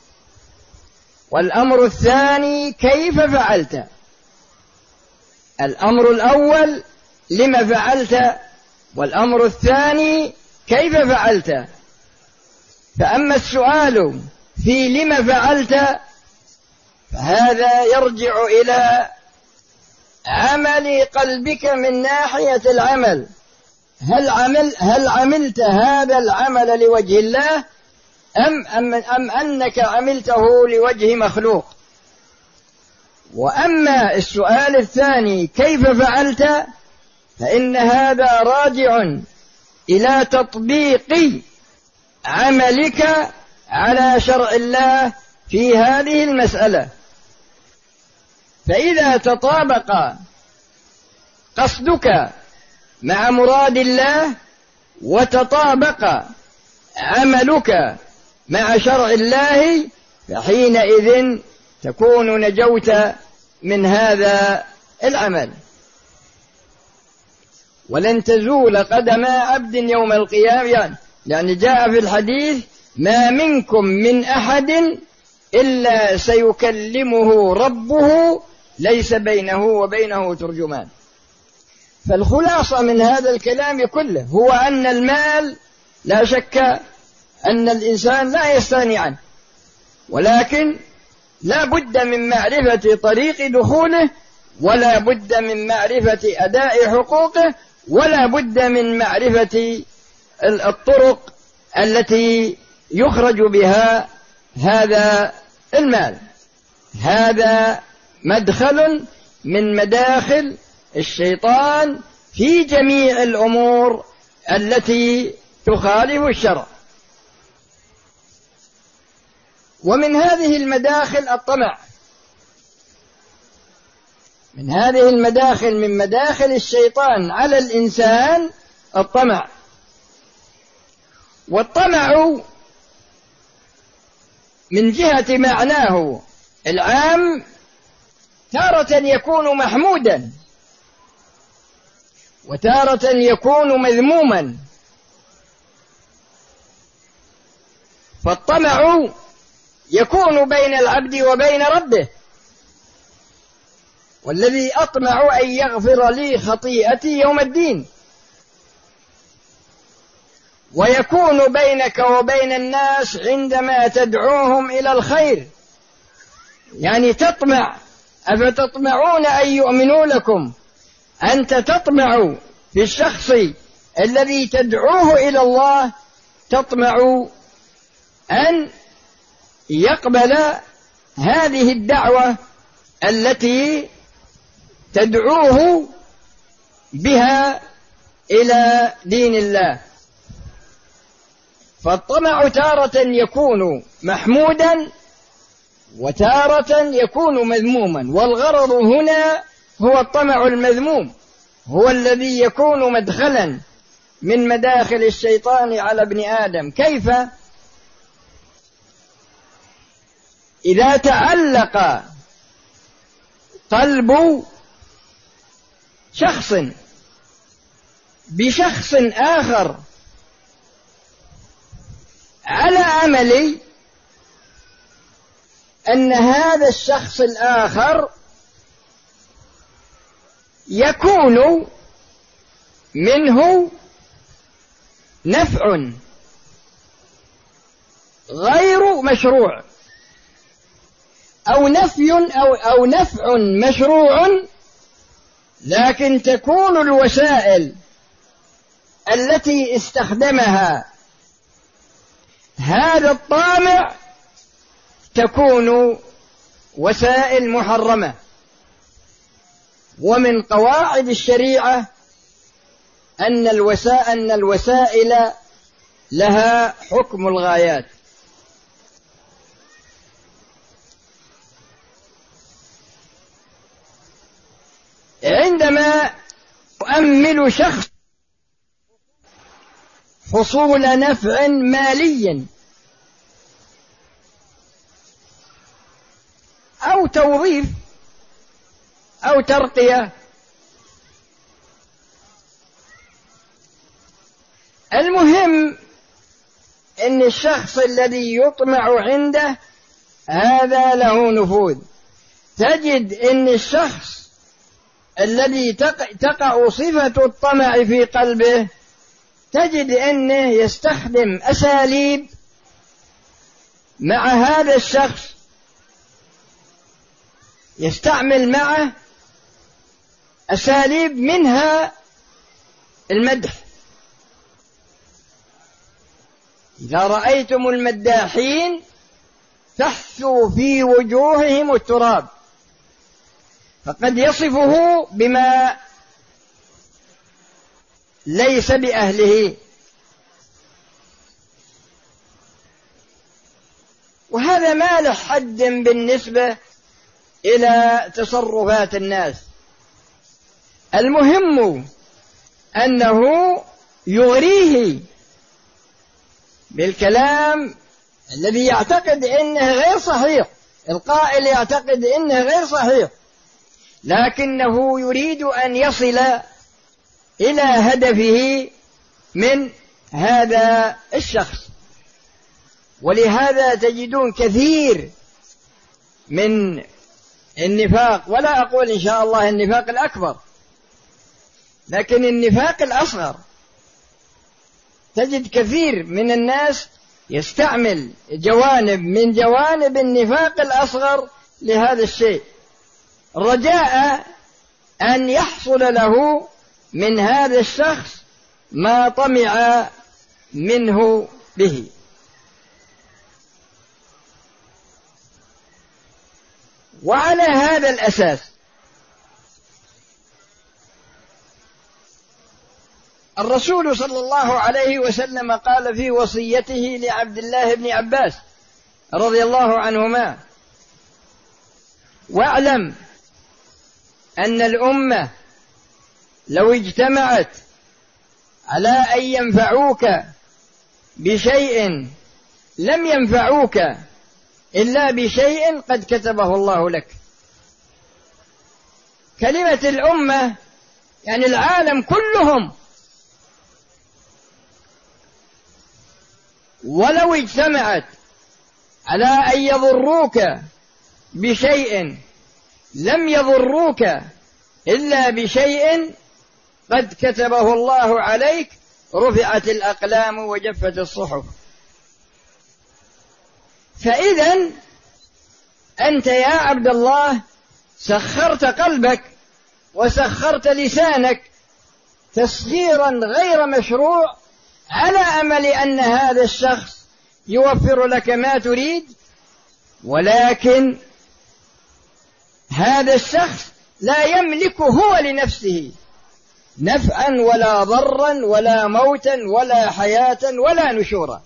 والأمر الثاني كيف فعلت. الأمر الأول لما فعلت، والأمر الثاني كيف فعلت. فأما السؤال في لم فعلت فهذا يرجع إلى عمل قلبك من ناحية العمل. هل عمل هل عملت هذا العمل لوجه الله أم, أم, أم أنك عملته لوجه مخلوق. وأما السؤال الثاني كيف فعلت فإن هذا راجع إلى تطبيق عملك على شرع الله في هذه المسألة. فإذا تطابق قصدك مع مراد الله وتطابق عملك مع شرع الله فحينئذ تكون نجوت من هذا العمل. ولن تزول قدم عبد يوم القيامة، يعني, يعني جاء في الحديث ما منكم من أحد إلا سيكلمه ربه ليس بينه وبينه ترجمان. فالخلاصة من هذا الكلام كله هو أن المال لا شك أن الإنسان لا يستغني عنه، ولكن لا بد من معرفة طريق دخوله، ولا بد من معرفة أداء حقوقه، ولا بد من معرفة الطرق التي يخرج بها هذا المال. هذا مدخل من مداخل الشيطان في جميع الأمور التي تخالف الشرع. ومن هذه المداخل الطمع، من هذه المداخل من مداخل الشيطان على الإنسان الطمع. والطمع من جهة معناه العام تارة يكون محمودا وتارة يكون مذموما. فالطمع يكون بين العبد وبين ربه، والذي أطمع أن يغفر لي خطيئتي يوم الدين. ويكون بينك وبين الناس عندما تدعوهم إلى الخير، يعني تطمع. أفتطمعون أن يؤمنوا لكم؟ أنت تطمع في الشخص الذي تدعوه إلى الله، تطمع أن يقبل هذه الدعوة التي تدعوه بها إلى دين الله. فالطمع تارة يكون محمودا وتارة يكون مذموما، والغرض هنا هو الطمع المذموم، هو الذي يكون مدخلا من مداخل الشيطان على ابن آدم. كيف؟ إذا تعلق قلب شخص بشخص آخر على أمل أن هذا الشخص الآخر يكون منه نفع غير مشروع، أو نفي أو, أو نفع مشروع، لكن تكون الوسائل التي استخدمها هذا الطامع تكون وسائل محرمة. ومن قواعد الشريعة أن الوسائل, أن الوسائل لها حكم الغايات. عندما يؤمل شخص حصول نفع مالي أو توظيف أو ترقية، المهم أن الشخص الذي يطمع عنده هذا له نفوذ. تجد أن الشخص الذي تقع صفة الطمع في قلبه تجد أنه يستخدم أساليب مع هذا الشخص، يستعمل معه أساليب منها المدح. إذا رأيتم المداحين فاحثوا في وجوههم التراب، فقد يصفه بما ليس بأهله. وهذا ما له حد بالنسبة إلى تصرفات الناس. المهم أنه يغريه بالكلام الذي يعتقد إنه غير صحيح، القائل يعتقد إنه غير صحيح، لكنه يريد أن يصل إلى هدفه من هذا الشخص. ولهذا تجدون كثير من النفاق، ولا أقول إن شاء الله النفاق الأكبر، لكن النفاق الأصغر، تجد كثير من الناس يستعمل جوانب من جوانب النفاق الأصغر لهذا الشيء، رجاء أن يحصل له من هذا الشخص ما طمع منه به. وعلى هذا الأساس الرسول صلى الله عليه وسلم قال في وصيته لعبد الله بن عباس رضي الله عنهما: واعلم أن الأمة لو اجتمعت على أن ينفعوك بشيء لم ينفعوك إلا بشيء قد كتبه الله لك. كلمة الأمة يعني العالم كلهم، ولو اجتمعت على أن يضروك بشيء لم يضروك إلا بشيء قد كتبه الله عليك، رفعت الأقلام وجفت الصحف. فإذا أنت يا عبد الله سخرت قلبك وسخرت لسانك تسخيرا غير مشروع على أمل أن هذا الشخص يوفر لك ما تريد، ولكن هذا الشخص لا يملك هو لنفسه نفعا ولا ضرا ولا موتا ولا حياة ولا نشورا.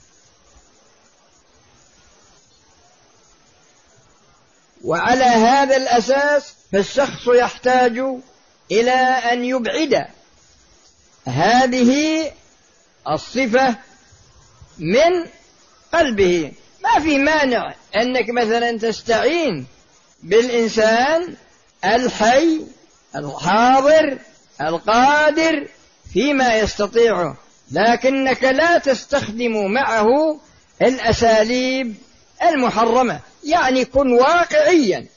وعلى هذا الأساس فالشخص يحتاج إلى أن يبعد هذه الصفة من قلبه. ما في مانع أنك مثلا تستعين بالإنسان الحي الحاضر القادر فيما يستطيعه، لكنك لا تستخدم معه الأساليب المحرمة. يعني كن واقعيا.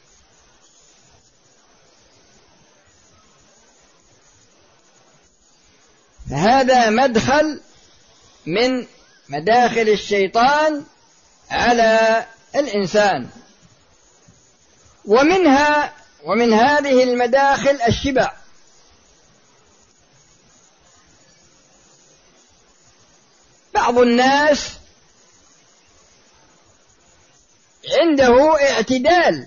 هذا مدخل من مداخل الشيطان على الإنسان. ومنها ومن هذه المداخل الشبع. بعض الناس عنده اعتدال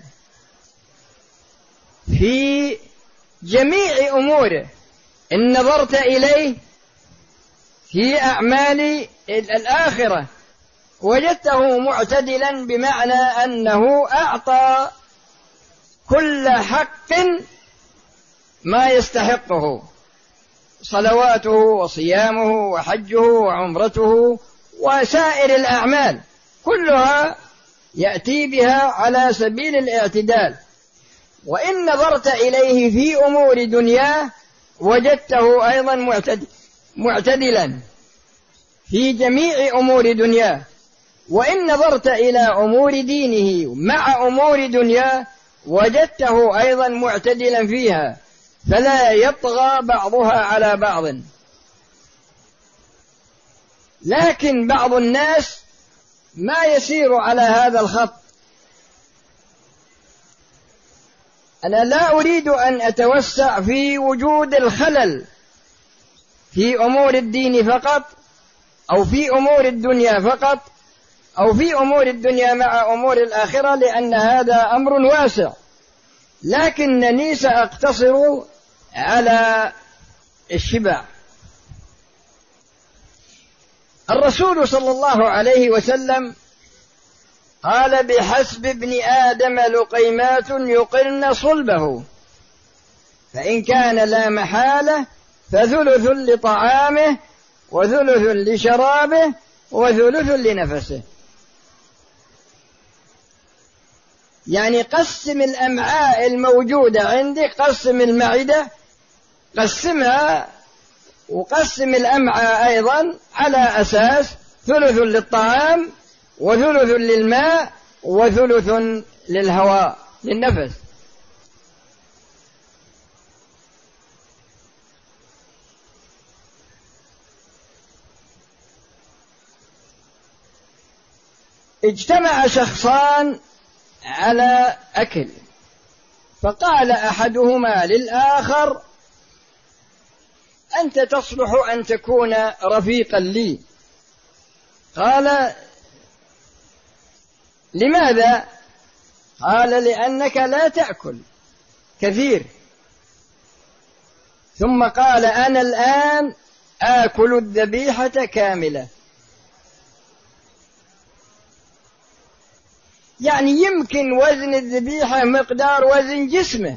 في جميع أموره، إن نظرت إليه في أعمال الآخرة وجدته معتدلا، بمعنى أنه أعطى كل حق ما يستحقه، صلواته وصيامه وحجه وعمرته وسائر الأعمال كلها يأتي بها على سبيل الاعتدال. وإن نظرت إليه في أمور دنياه وجدته أيضا معتدلا في جميع أمور دنياه. وإن نظرت إلى أمور دينه مع أمور دنياه وجدته أيضا معتدلا فيها، فلا يطغى بعضها على بعض. لكن بعض الناس ما يسير على هذا الخط. أنا لا أريد أن أتوسع في وجود الخلل في أمور الدين فقط، أو في أمور الدنيا فقط، أو في أمور الدنيا مع أمور الآخرة، لأن هذا أمر واسع، لكنني سأقتصر على الشبع. الرسول صلى الله عليه وسلم قال: بحسب ابن آدم لقيمات يقرن صلبه، فإن كان لا محالة فثلث لطعامه وثلث لشرابه وثلث لنفسه. يعني قسم الأمعاء الموجودة عندك، قسم المعدة، قسمها، وقسم الأمعاء أيضا على أساس ثلث للطعام وثلث للماء وثلث للهواء للنفس. اجتمع شخصان على أكل، فقال أحدهما للآخر: أنت تصلح أن تكون رفيقا لي. قال: لماذا؟ قال: لأنك لا تأكل كثير. ثم قال: أنا الآن آكل الذبيحة كاملة. يعني يمكن وزن الذبيحة مقدار وزن جسمه.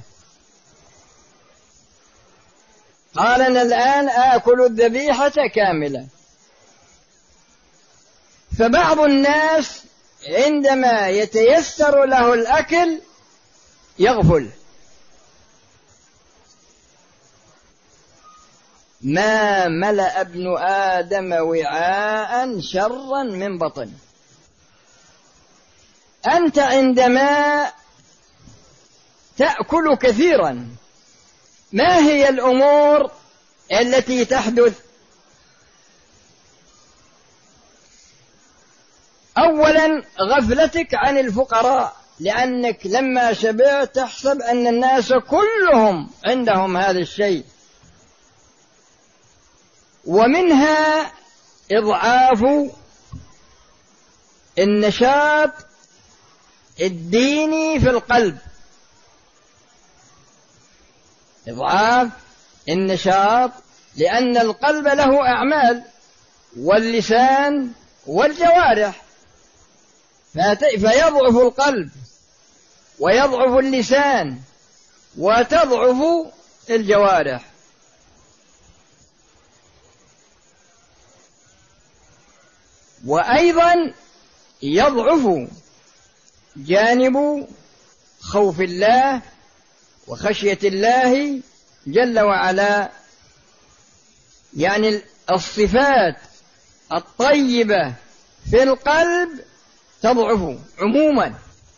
قال: أنا الآن آكل الذبيحة كاملة. فبعض الناس عندما يتيسر له الأكل يغفل. ما ملأ ابن آدم وعاء شرا من بطن. أنت عندما تأكل كثيرا، ما هي الأمور التي تحدث؟ أولا غفلتك عن الفقراء، لأنك لما شبعت تحسب أن الناس كلهم عندهم هذا الشيء. ومنها إضعاف النشاط الديني في القلب، إضعاف النشاط، لأن القلب له أعمال، واللسان والجوارح، فيضعف القلب ويضعف اللسان وتضعف الجوارح. وأيضا يضعف جانب خوف الله وخشية الله جل وعلا، يعني الصفات الطيبة في القلب تضعف عموما.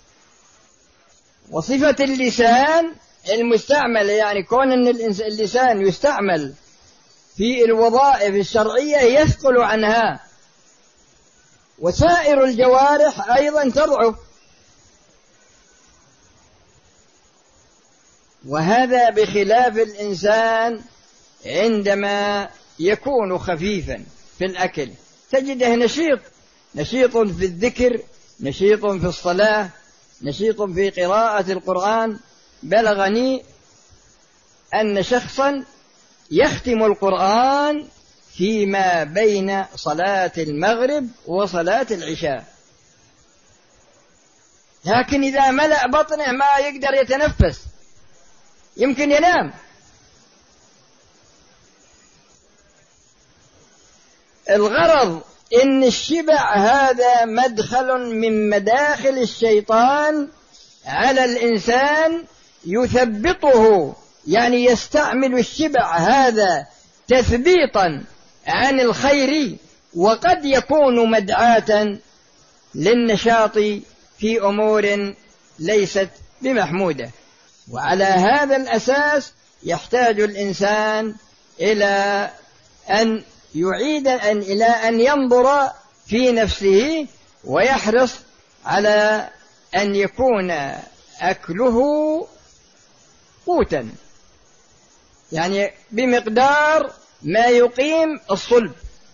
وصفة اللسان المستعمل، يعني كون أن اللسان يستعمل في الوظائف الشرعية يثقل عنها، وسائر الجوارح أيضا تضعف. وهذا بخلاف الإنسان عندما يكون خفيفا في الأكل، تجده نشيط، نشيط في الذكر، نشيط في الصلاة، نشيط في قراءة القرآن. بلغني أن شخصا يختم القرآن فيما بين صلاة المغرب وصلاة العشاء، لكن إذا ملأ بطنه ما يقدر يتنفس، يمكن ينام. الغرض إن الشبع هذا مدخل من مداخل الشيطان على الإنسان يثبطه، يعني يستعمل الشبع هذا تثبيطا عن الخير، وقد يكون مدعاة للنشاط في أمور ليست بمحمودة. وعلى هذا الأساس يحتاج الإنسان إلى أن يعيد أن إلى أن ينظر في نفسه ويحرص على أن يكون أكله قوتا، يعني بمقدار ما يقيم الصلب.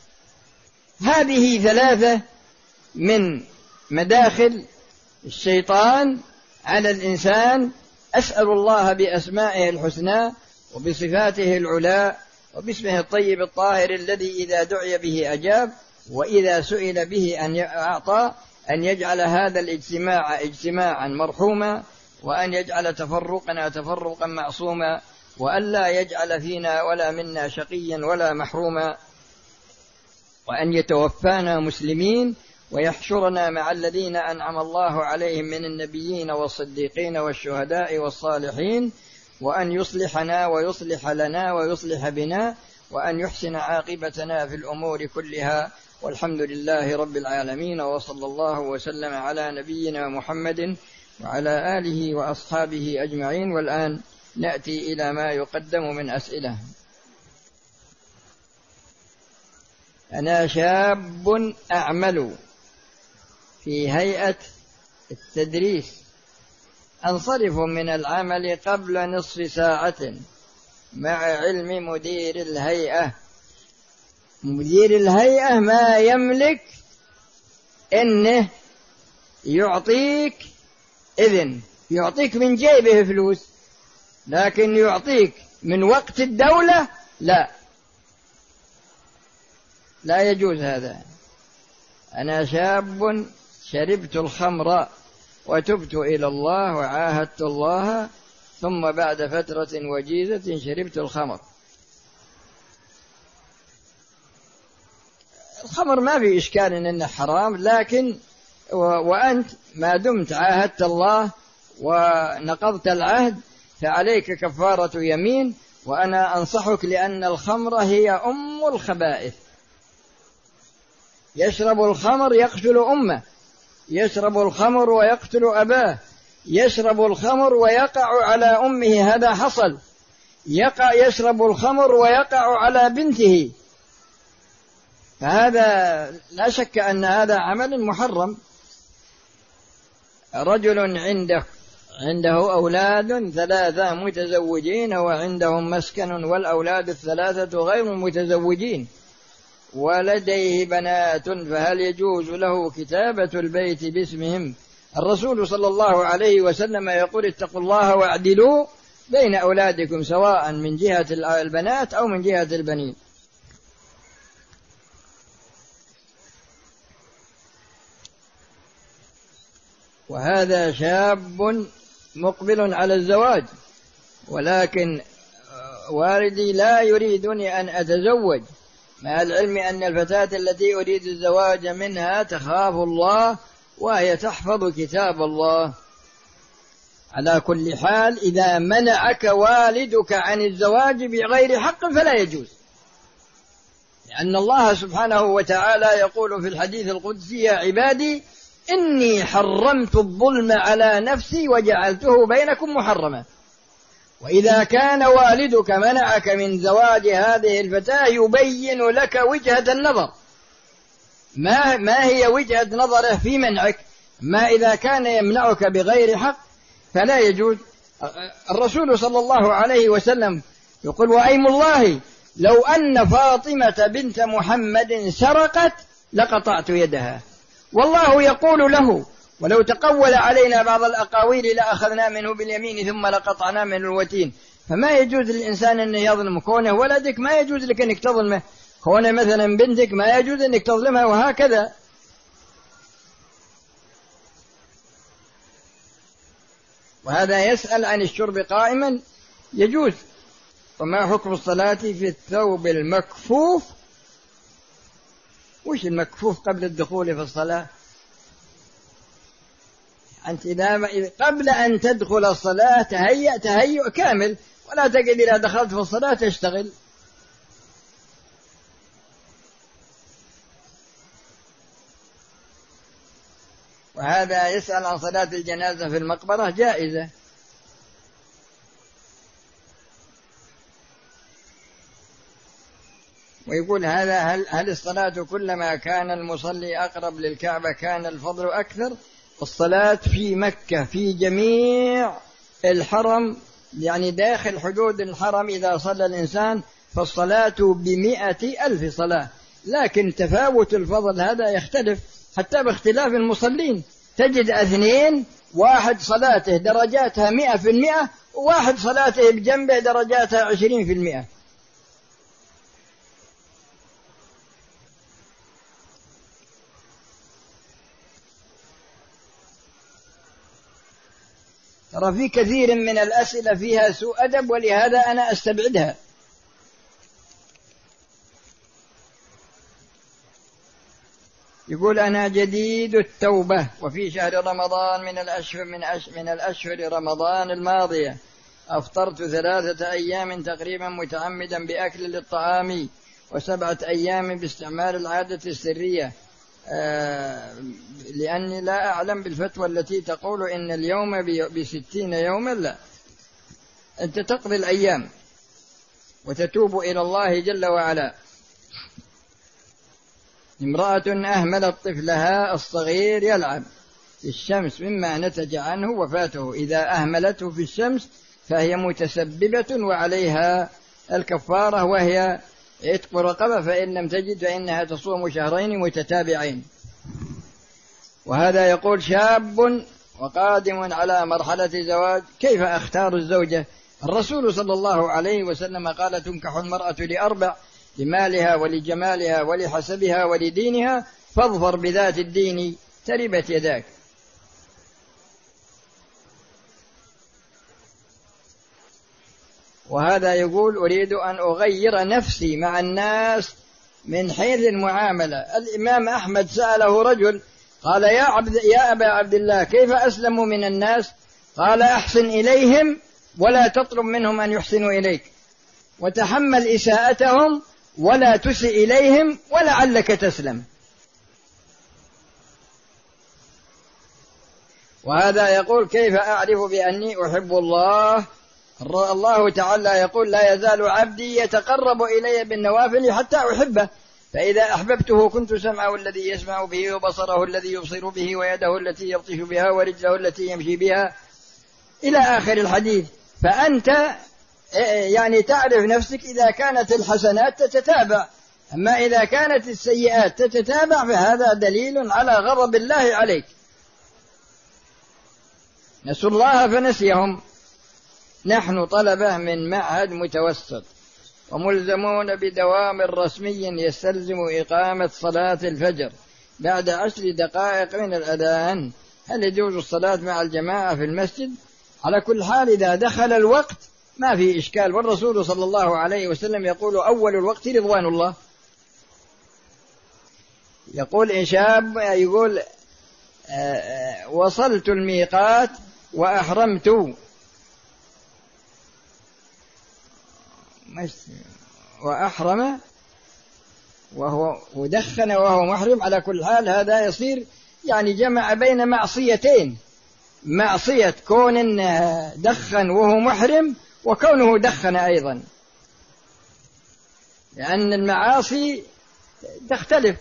هذه ثلاثة من مداخل الشيطان على الإنسان. أسأل الله بأسمائه الحسنى وبصفاته العلى وباسمه الطيب الطاهر الذي إذا دعي به أجاب وإذا سئل به أن أعطى، أن يجعل هذا الاجتماع اجتماعا مرحوما، وأن يجعل تفرقنا تفرقا معصوما، وأن لا يجعل فينا ولا منا شقيا ولا محروما، وأن يتوفانا مسلمين ويحشرنا مع الذين أنعم الله عليهم من النبيين والصديقين والشهداء والصالحين، وأن يصلحنا ويصلح لنا ويصلح بنا، وأن يحسن عاقبتنا في الأمور كلها. والحمد لله رب العالمين، وصلى الله وسلم على نبينا محمد وعلى آله وأصحابه أجمعين. والآن نأتي إلى ما يقدم من أسئلة. أنا شاب أعمل في هيئة التدريس، أنصرف من العمل قبل نصف ساعة مع علم مدير الهيئة. مدير الهيئة ما يملك إنه يعطيك إذن، يعطيك من جيبه فلوس، لكن يعطيك من وقت الدولة لا، لا يجوز هذا. أنا شاب شربت الخمر وتبت إلى الله وعاهدت الله، ثم بعد فترة وجيزة شربت الخمر. الخمر ما في إشكال إنه حرام، لكن وأنت ما دمت عاهدت الله ونقضت العهد فعليك كفارة يمين. وأنا أنصحك، لأن الخمر هي أم الخبائث. يشرب الخمر يقتل أمه، يشرب الخمر ويقتل أباه، يشرب الخمر ويقع على أمه، هذا حصل. يقع يشرب الخمر ويقع على بنته، فهذا لا شك أن هذا عمل محرم. رجل عنده عنده أولاد ثلاثة متزوجين وعندهم مسكن، والأولاد الثلاثة غير متزوجين، ولديه بنات، فهل يجوز له كتابة البيت باسمهم؟ الرسول صلى الله عليه وسلم يقول: اتقوا الله واعدلوا بين أولادكم، سواء من جهة البنات أو من جهة البنين. وهذا شاب مقبل على الزواج، ولكن والدي لا يريدني أن أتزوج، مع العلم أن الفتاة التي أريد الزواج منها تخاف الله وهي تحفظ كتاب الله. على كل حال، إذا منعك والدك عن الزواج بغير حق فلا يجوز، لأن الله سبحانه وتعالى يقول في الحديث القدسي: يا عبادي إني حرمت الظلم على نفسي وجعلته بينكم محرما. وإذا كان والدك منعك من زواج هذه الفتاة يبين لك وجهة النظر، ما, ما هي وجهة نظره في منعك. ما إذا كان يمنعك بغير حق فلا يجوز. الرسول صلى الله عليه وسلم يقول: وأيم الله لو أن فاطمة بنت محمد سرقت لقطعت يدها. والله يقول له: ولو تقول علينا بعض الأقاويل لأخذنا منه باليمين ثم لقطعنا من الوتين. فما يجوز للإنسان أن يظلم. كونه ولدك ما يجوز لك أنك تظلمه، كونه مثلا بنتك ما يجوز أنك تظلمها، وهكذا. وهذا يسأل عن الشرب قائما، يجوز. وما حكم الصلاة في الثوب المكفوف؟ وش المكفوف قبل الدخول في الصلاة؟ أنت إذا قبل أن تدخل الصلاة تهيأ تهيؤ كامل، ولا تقل إذا دخلت في الصلاة تشتغل. وهذا يسأل عن صلاة الجنازة في المقبرة، جائزة. ويقول هذا هل, هل الصلاة كلما كان المصلي أقرب للكعبة كان الفضل أكثر؟ الصلاة في مكة في جميع الحرم، يعني داخل حدود الحرم إذا صلى الإنسان فالصلاة بمئة ألف صلاة، لكن تفاوت الفضل هذا يختلف حتى باختلاف المصلين. تجد اثنين واحد صلاته درجاتها مئة في المئة، وواحد صلاته بجنبه درجاتها عشرين في المئة. ترى في كثير من الأسئلة فيها سوء أدب، ولهذا أنا أستبعدها. يقول أنا جديد التوبة وفي شهر رمضان من الأشهر من, أش من الأشهر رمضان الماضية أفطرت ثلاثة أيام تقريبا متعمدا بأكل للطعام، وسبعة أيام باستعمال العادة السرية، آه لأني لا أعلم بالفتوى التي تقول إن اليوم بستين يوما. لا، أنت تقضي الأيام وتتوب إلى الله جل وعلا. امرأة أهملت طفلها الصغير يلعب في الشمس مما نتج عنه وفاته، إذا أهملته في الشمس فهي متسببة وعليها الكفارة، وهي عتق رقبة، فإن لم تجد فإنها تصوم شهرين متتابعين. وهذا يقول شاب وقادم على مرحلة زواج، كيف أختار الزوجة؟ الرسول صلى الله عليه وسلم قال تنكح المرأة لأربع: لمالها ولجمالها ولحسبها ولدينها، فاظفر بذات الدين تربت يداك. وهذا يقول أريد أن أغير نفسي مع الناس من حيث المعاملة. الإمام أحمد سأله رجل قال يا, عبد يا أبا عبد الله كيف أسلم من الناس؟ قال أحسن إليهم ولا تطلب منهم أن يحسنوا إليك، وتحمل إساءتهم ولا تسئ إليهم ولعلك تسلم. وهذا يقول كيف أعرف بأني أحب الله؟ الله تعالى يقول لا يزال عبدي يتقرب إلي بالنوافل حتى أحبه، فإذا أحببته كنت سمعه الذي يسمع به وبصره الذي يبصر به ويده التي يبطش بها ورجله التي يمشي بها إلى آخر الحديث. فأنت يعني تعرف نفسك إذا كانت الحسنات تتتابع، أما إذا كانت السيئات تتتابع فهذا دليل على غضب الله عليك. نسوا الله فنسيهم. نحن طلبة من معهد متوسط وملزمون بدوام رسمي يستلزم إقامة صلاة الفجر بعد عشر دقائق من الأذان. هل يجوز الصلاة مع الجماعة في المسجد؟ على كل حال إذا دخل الوقت ما في إشكال، والرسول صلى الله عليه وسلم يقول أول الوقت رضوان الله. يقول إن شاب يقول وصلت الميقات وأحرمت وأحرم وهو ودخن وهو محرم، على كل حال هذا يصير يعني جمع بين معصيتين: معصية كون إنه دخن وهو محرم، وكونه دخن أيضا، لأن المعاصي تختلف.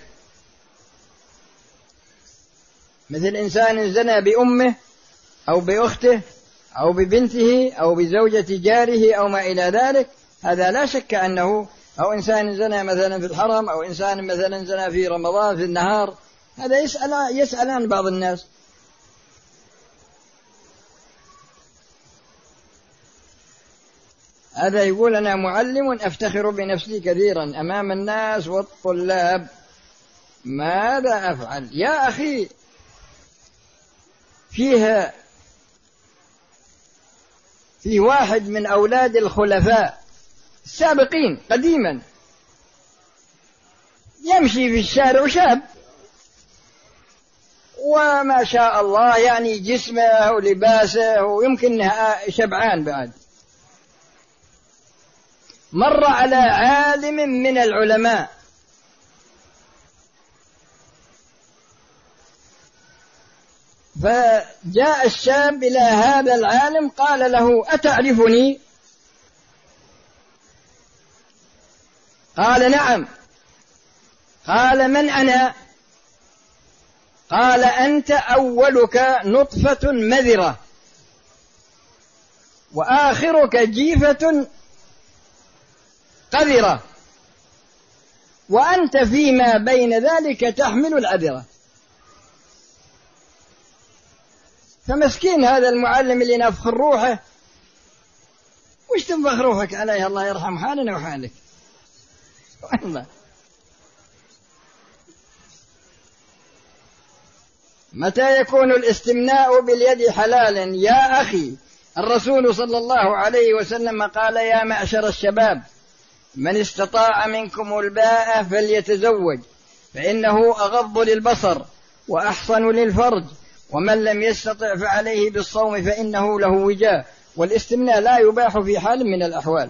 مثل إنسان زنى بأمه أو بأخته أو ببنته أو بزوجة جاره أو ما إلى ذلك، هذا لا شك أنه، أو إنسان زنى مثلا في الحرم، أو إنسان مثلا زنى في رمضان في النهار، هذا يسأل يسأل عن بعض الناس. هذا يقول أنا معلم أفتخر بنفسي كثيرا أمام الناس والطلاب، ماذا أفعل؟ يا أخي فيها في واحد من أولاد الخلفاء السابقين قديما يمشي في الشارع شاب وما شاء الله يعني جسمه ولباسه ويمكن شبعان بعد، مر على عالم من العلماء فجاء الشاب إلى هذا العالم قال له أتعرفني؟ قال نعم. قال: من أنا؟ قال: أنت أولك نطفة مذرة، وآخرك جيفة قذرة، وأنت فيما بين ذلك تحمل العذرة. فمسكين هذا المعلم اللي نفخر روحه، وش تنفخ روحك عليه؟ الله يرحم حالنا وحالك والله. متى يكون الاستمناء باليد حلالا يا أخي؟ الرسول صلى الله عليه وسلم قال: يا معشر الشباب، من استطاع منكم الباءة فليتزوج، فإنه أغض للبصر وأحصن للفرج، ومن لم يستطع فعليه بالصوم فإنه له وجاء. والاستمناء لا يباح في حال من الأحوال.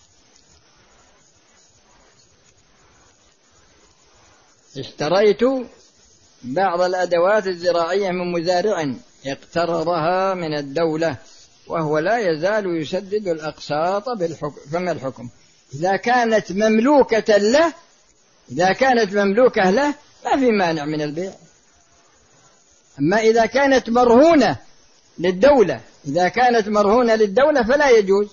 اشتريت بعض الأدوات الزراعية من مزارع اقترضها من الدولة، وهو لا يزال يسدد الأقساط بالحكم. فما الحكم؟ إذا كانت مملوكة له إذا كانت مملوكة له ما في مانع من البيع. أما إذا كانت مرهونة للدولة إذا كانت مرهونة للدولة فلا يجوز.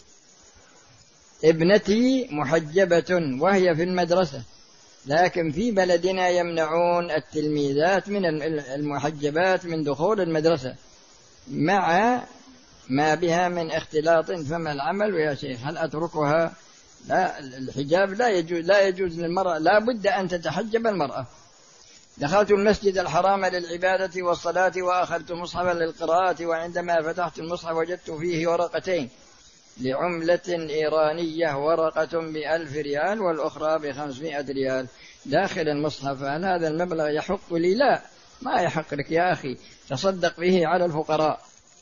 ابنتي محجبة وهي في المدرسة، لكن في بلدنا يمنعون التلميذات من المحجبات من دخول المدرسة مع ما بها من اختلاط. فما العمل يا شيخ؟ هل أتركها؟ لا، الحجاب لا يجوز لا يجوز للمرأة، لا بد أن تتحجب المرأة. دخلت المسجد الحرام للعبادة والصلاة وأخذت مصحفا للقراءة، وعندما فتحت المصحف وجدت فيه ورقتين لعملة إيرانية، ورقة بألف ريال والأخرى بخمسمائة ريال داخل المصحف. هل هذا المبلغ يحق لي؟ لا، ما يحق لك يا أخي، تصدق به على الفقراء.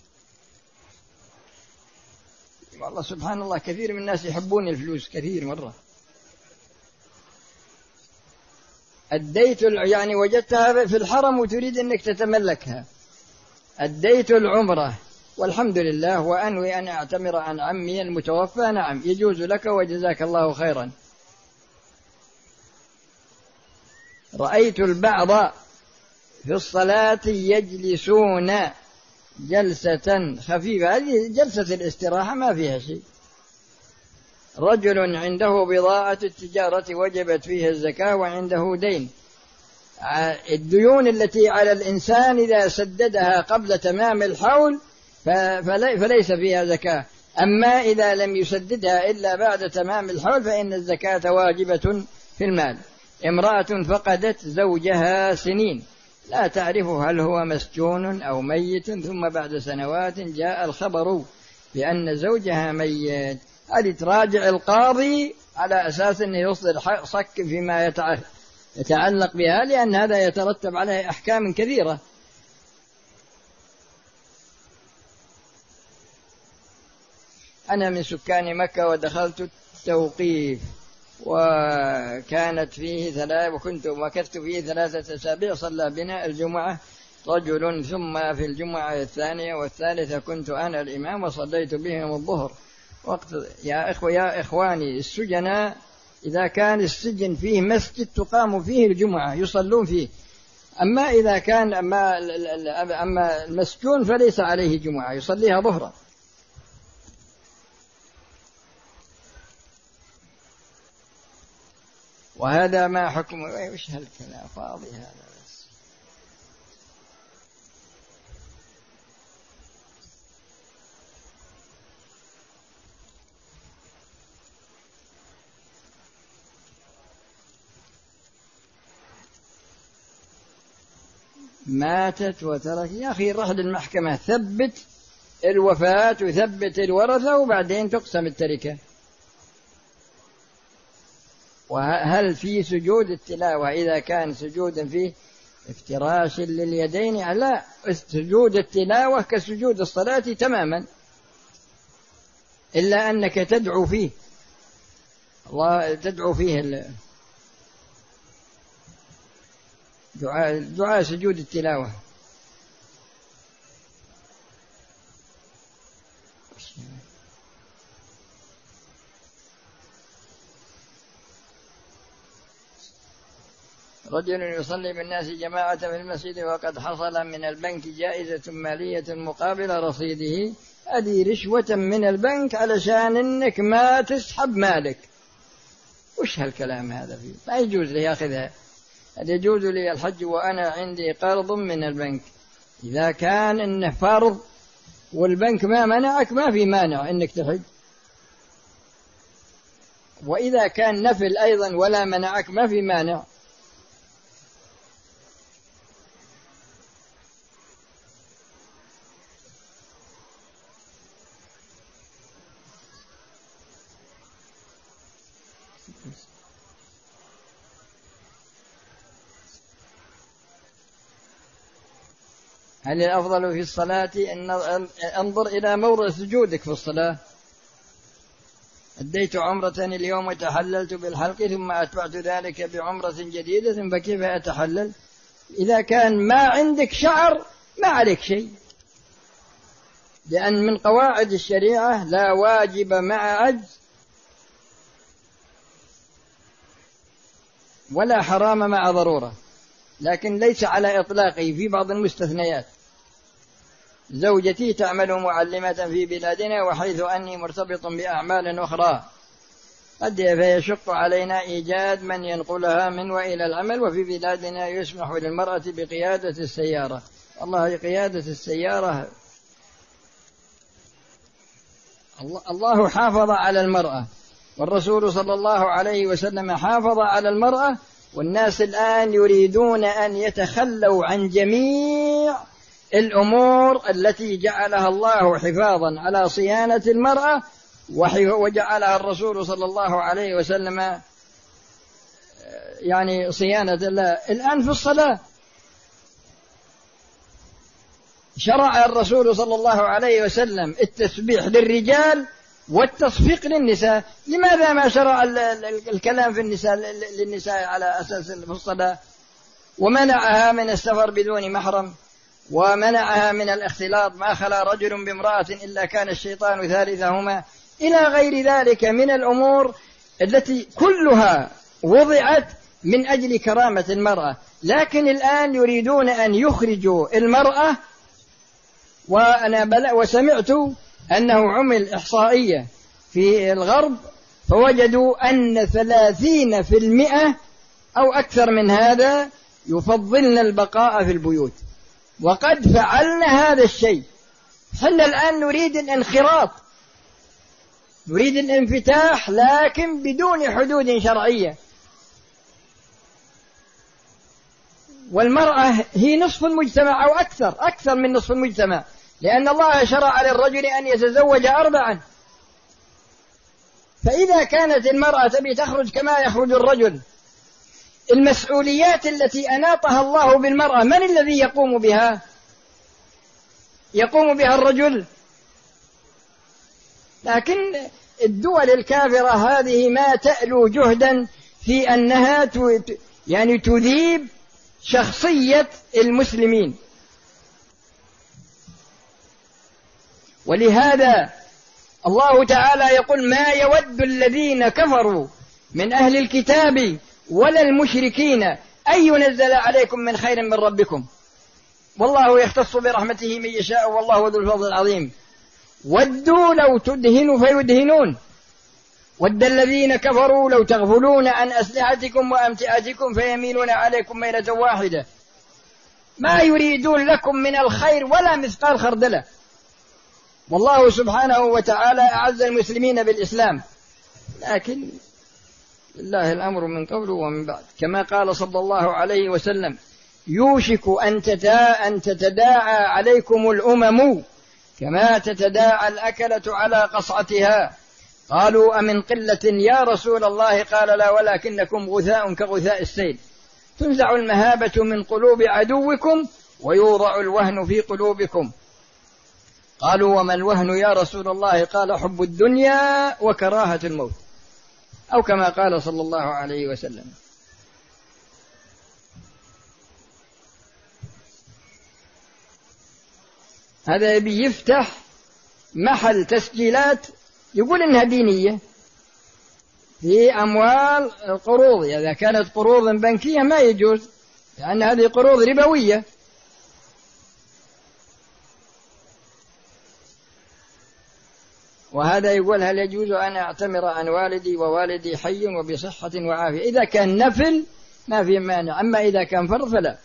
والله سبحان الله، كثير من الناس يحبون الفلوس كثير مرة. أديت يعني وجدتها في الحرم وتريد أنك تتملكها. أديت العمرة والحمد لله، وأنوي أن أعتمر عن عمي المتوفى. نعم، يجوز لك وجزاك الله خيرا. رأيت البعض في الصلاة يجلسون جلسة خفيفة، هذه جلسة الاستراحة ما فيها شيء. رجل عنده بضاعة التجارة وجبت فيها الزكاة وعنده دين. الديون التي على الإنسان إذا سددها قبل تمام الحول فليس فيها زكاة، أما إذا لم يسددها إلا بعد تمام الحول فإن الزكاة واجبة في المال. امرأة فقدت زوجها سنين، لا تعرف هل هو مسجون أو ميت، ثم بعد سنوات جاء الخبر بأن زوجها ميت. هذه تراجع القاضي على أساس أنه يصدر صك فيما يتعلق بها، لأن هذا يترتب عليه أحكام كثيرة. أنا من سكان مكة ودخلت التوقيف، وكانت فيه ثلاث وكنت مكثت فيه ثلاثة أسابيع. صلى بنا الجمعة رجل، ثم في الجمعة الثانية والثالثة كنت أنا الإمام وصليت بهم الظهر. وقت يا إخوة يا إخواني، السجناء إذا كان السجن فيه مسجد تقام فيه الجمعة يصلون فيه، أما إذا كان أما, أما المسجون فليس عليه جمعة يصليها ظهرا. وهذا ما حكم. وش هالكلام فاضي هذا بس. ماتت وترك. يا أخي روح للمحكمة، ثبت الوفاة وثبت الورثة وبعدين تقسم التركة. وهل في سجود التلاوة إذا كان سجودا فيه افتراش لليدين؟ لا، سجود التلاوة كسجود الصلاة تماما، إلا أنك تدعو فيه الله تدعو فيه دعاء, دعاء سجود التلاوة. رجل يصلي بالناس جماعة في المسجد وقد حصل من البنك جائزة مالية مقابل رصيده، هذه رشوة من البنك علشان إنك ما تسحب مالك. وش هالكلام هذا فيه؟ ما يجوز لي يأخذها. هذا يجوز لي الحج وأنا عندي قرض من البنك، إذا كان إنه فرض والبنك ما منعك ما في مانع إنك تحج، وإذا كان نفل أيضا ولا منعك ما في مانع. هل الأفضل في الصلاة أن أنظر إلى موضع سجودك في الصلاة؟ أديت عمرة اليوم وتحللت بالحلق ثم أتبعت ذلك بعمرة جديدة، فكيف أتحلل؟ إذا كان ما عندك شعر ما عليك شيء، لأن من قواعد الشريعة لا واجب مع عجز ولا حرام مع ضرورة، لكن ليس على إطلاقه في بعض المستثنيات. زوجتي تعمل معلمة في بلادنا وحيث أني مرتبط بأعمال أخرى قد فيشق علينا إيجاد من ينقلها من وإلى العمل، وفي بلادنا يسمح للمرأة بقيادة السيارة. والله قيادة السيارة الله حافظ على المرأة، والرسول صلى الله عليه وسلم حافظ على المرأة، والناس الآن يريدون أن يتخلوا عن جميع الأمور التي جعلها الله حفاظا على صيانة المرأة وجعلها الرسول صلى الله عليه وسلم يعني صيانة الله. الآن في الصلاة شرع الرسول صلى الله عليه وسلم التسبيح للرجال والتصفيق للنساء، لماذا ما شرع الكلام في النساء للنساء على أساس في الصلاة؟ ومنعها من السفر بدون محرم، ومنعها من الاختلاط، ما خلا رجل بامرأة إلا كان الشيطان ثالثهما، إلى غير ذلك من الأمور التي كلها وضعت من أجل كرامة المرأة. لكن الآن يريدون أن يخرجوا المرأة، وأنا بل وسمعت أنه عمل إحصائية في الغرب فوجدوا أن ثلاثين في المئة أو أكثر من هذا يفضلن البقاء في البيوت، وقد فعلنا هذا الشيء. حنا الآن نريد الانخراط، نريد الانفتاح، لكن بدون حدود شرعية. والمرأة هي نصف المجتمع أو أكثر أكثر من نصف المجتمع، لأن الله شرع للرجل أن يتزوج أربعا. فإذا كانت المرأة تبي تخرج كما يخرج الرجل، المسؤوليات التي أناطها الله بالمرأة من الذي يقوم بها؟ يقوم بها الرجل. لكن الدول الكافرة هذه ما تألو جهدا في أنها يعني تذيب شخصية المسلمين. ولهذا الله تعالى يقول: ما يود الذين كفروا من أهل الكتاب ولا المشركين أن ينزل عليكم من خير من ربكم، والله يختص برحمته من يشاء والله ذو الفضل العظيم. ودوا لو تدهنوا فيدهنون، ود الذين كفروا لو تغفلون عن أسلحتكم وأمتعتكم فيميلون عليكم ميلة واحدة، ما يريدون لكم من الخير ولا مثقال خردلة. والله سبحانه وتعالى أعز المسلمين بالإسلام، لكن لله الأمر من قبل ومن بعد، كما قال صلى الله عليه وسلم: يوشك أن تتداعى عليكم الأمم كما تتداعى الأكلة على قصعتها. قالوا: أمن قلة يا رسول الله؟ قال: لا، ولكنكم غثاء كغثاء السيل، تنزع المهابة من قلوب عدوكم ويوضع الوهن في قلوبكم. قالوا: وما الوهن يا رسول الله؟ قال: حب الدنيا وكراهة الموت، أو كما قال صلى الله عليه وسلم. هذا يبي يفتح محل تسجيلات يقول إنها دينية، في أموال القروض، إذا كانت قروض بنكية ما يجوز، لأن هذه قروض ربوية. وهذا يقول هل يجوز أن أعتمر عن والدي ووالدي حي وبصحة وعافية؟ إذا كان نفل ما في مانع، أما إذا كان فرض فلا.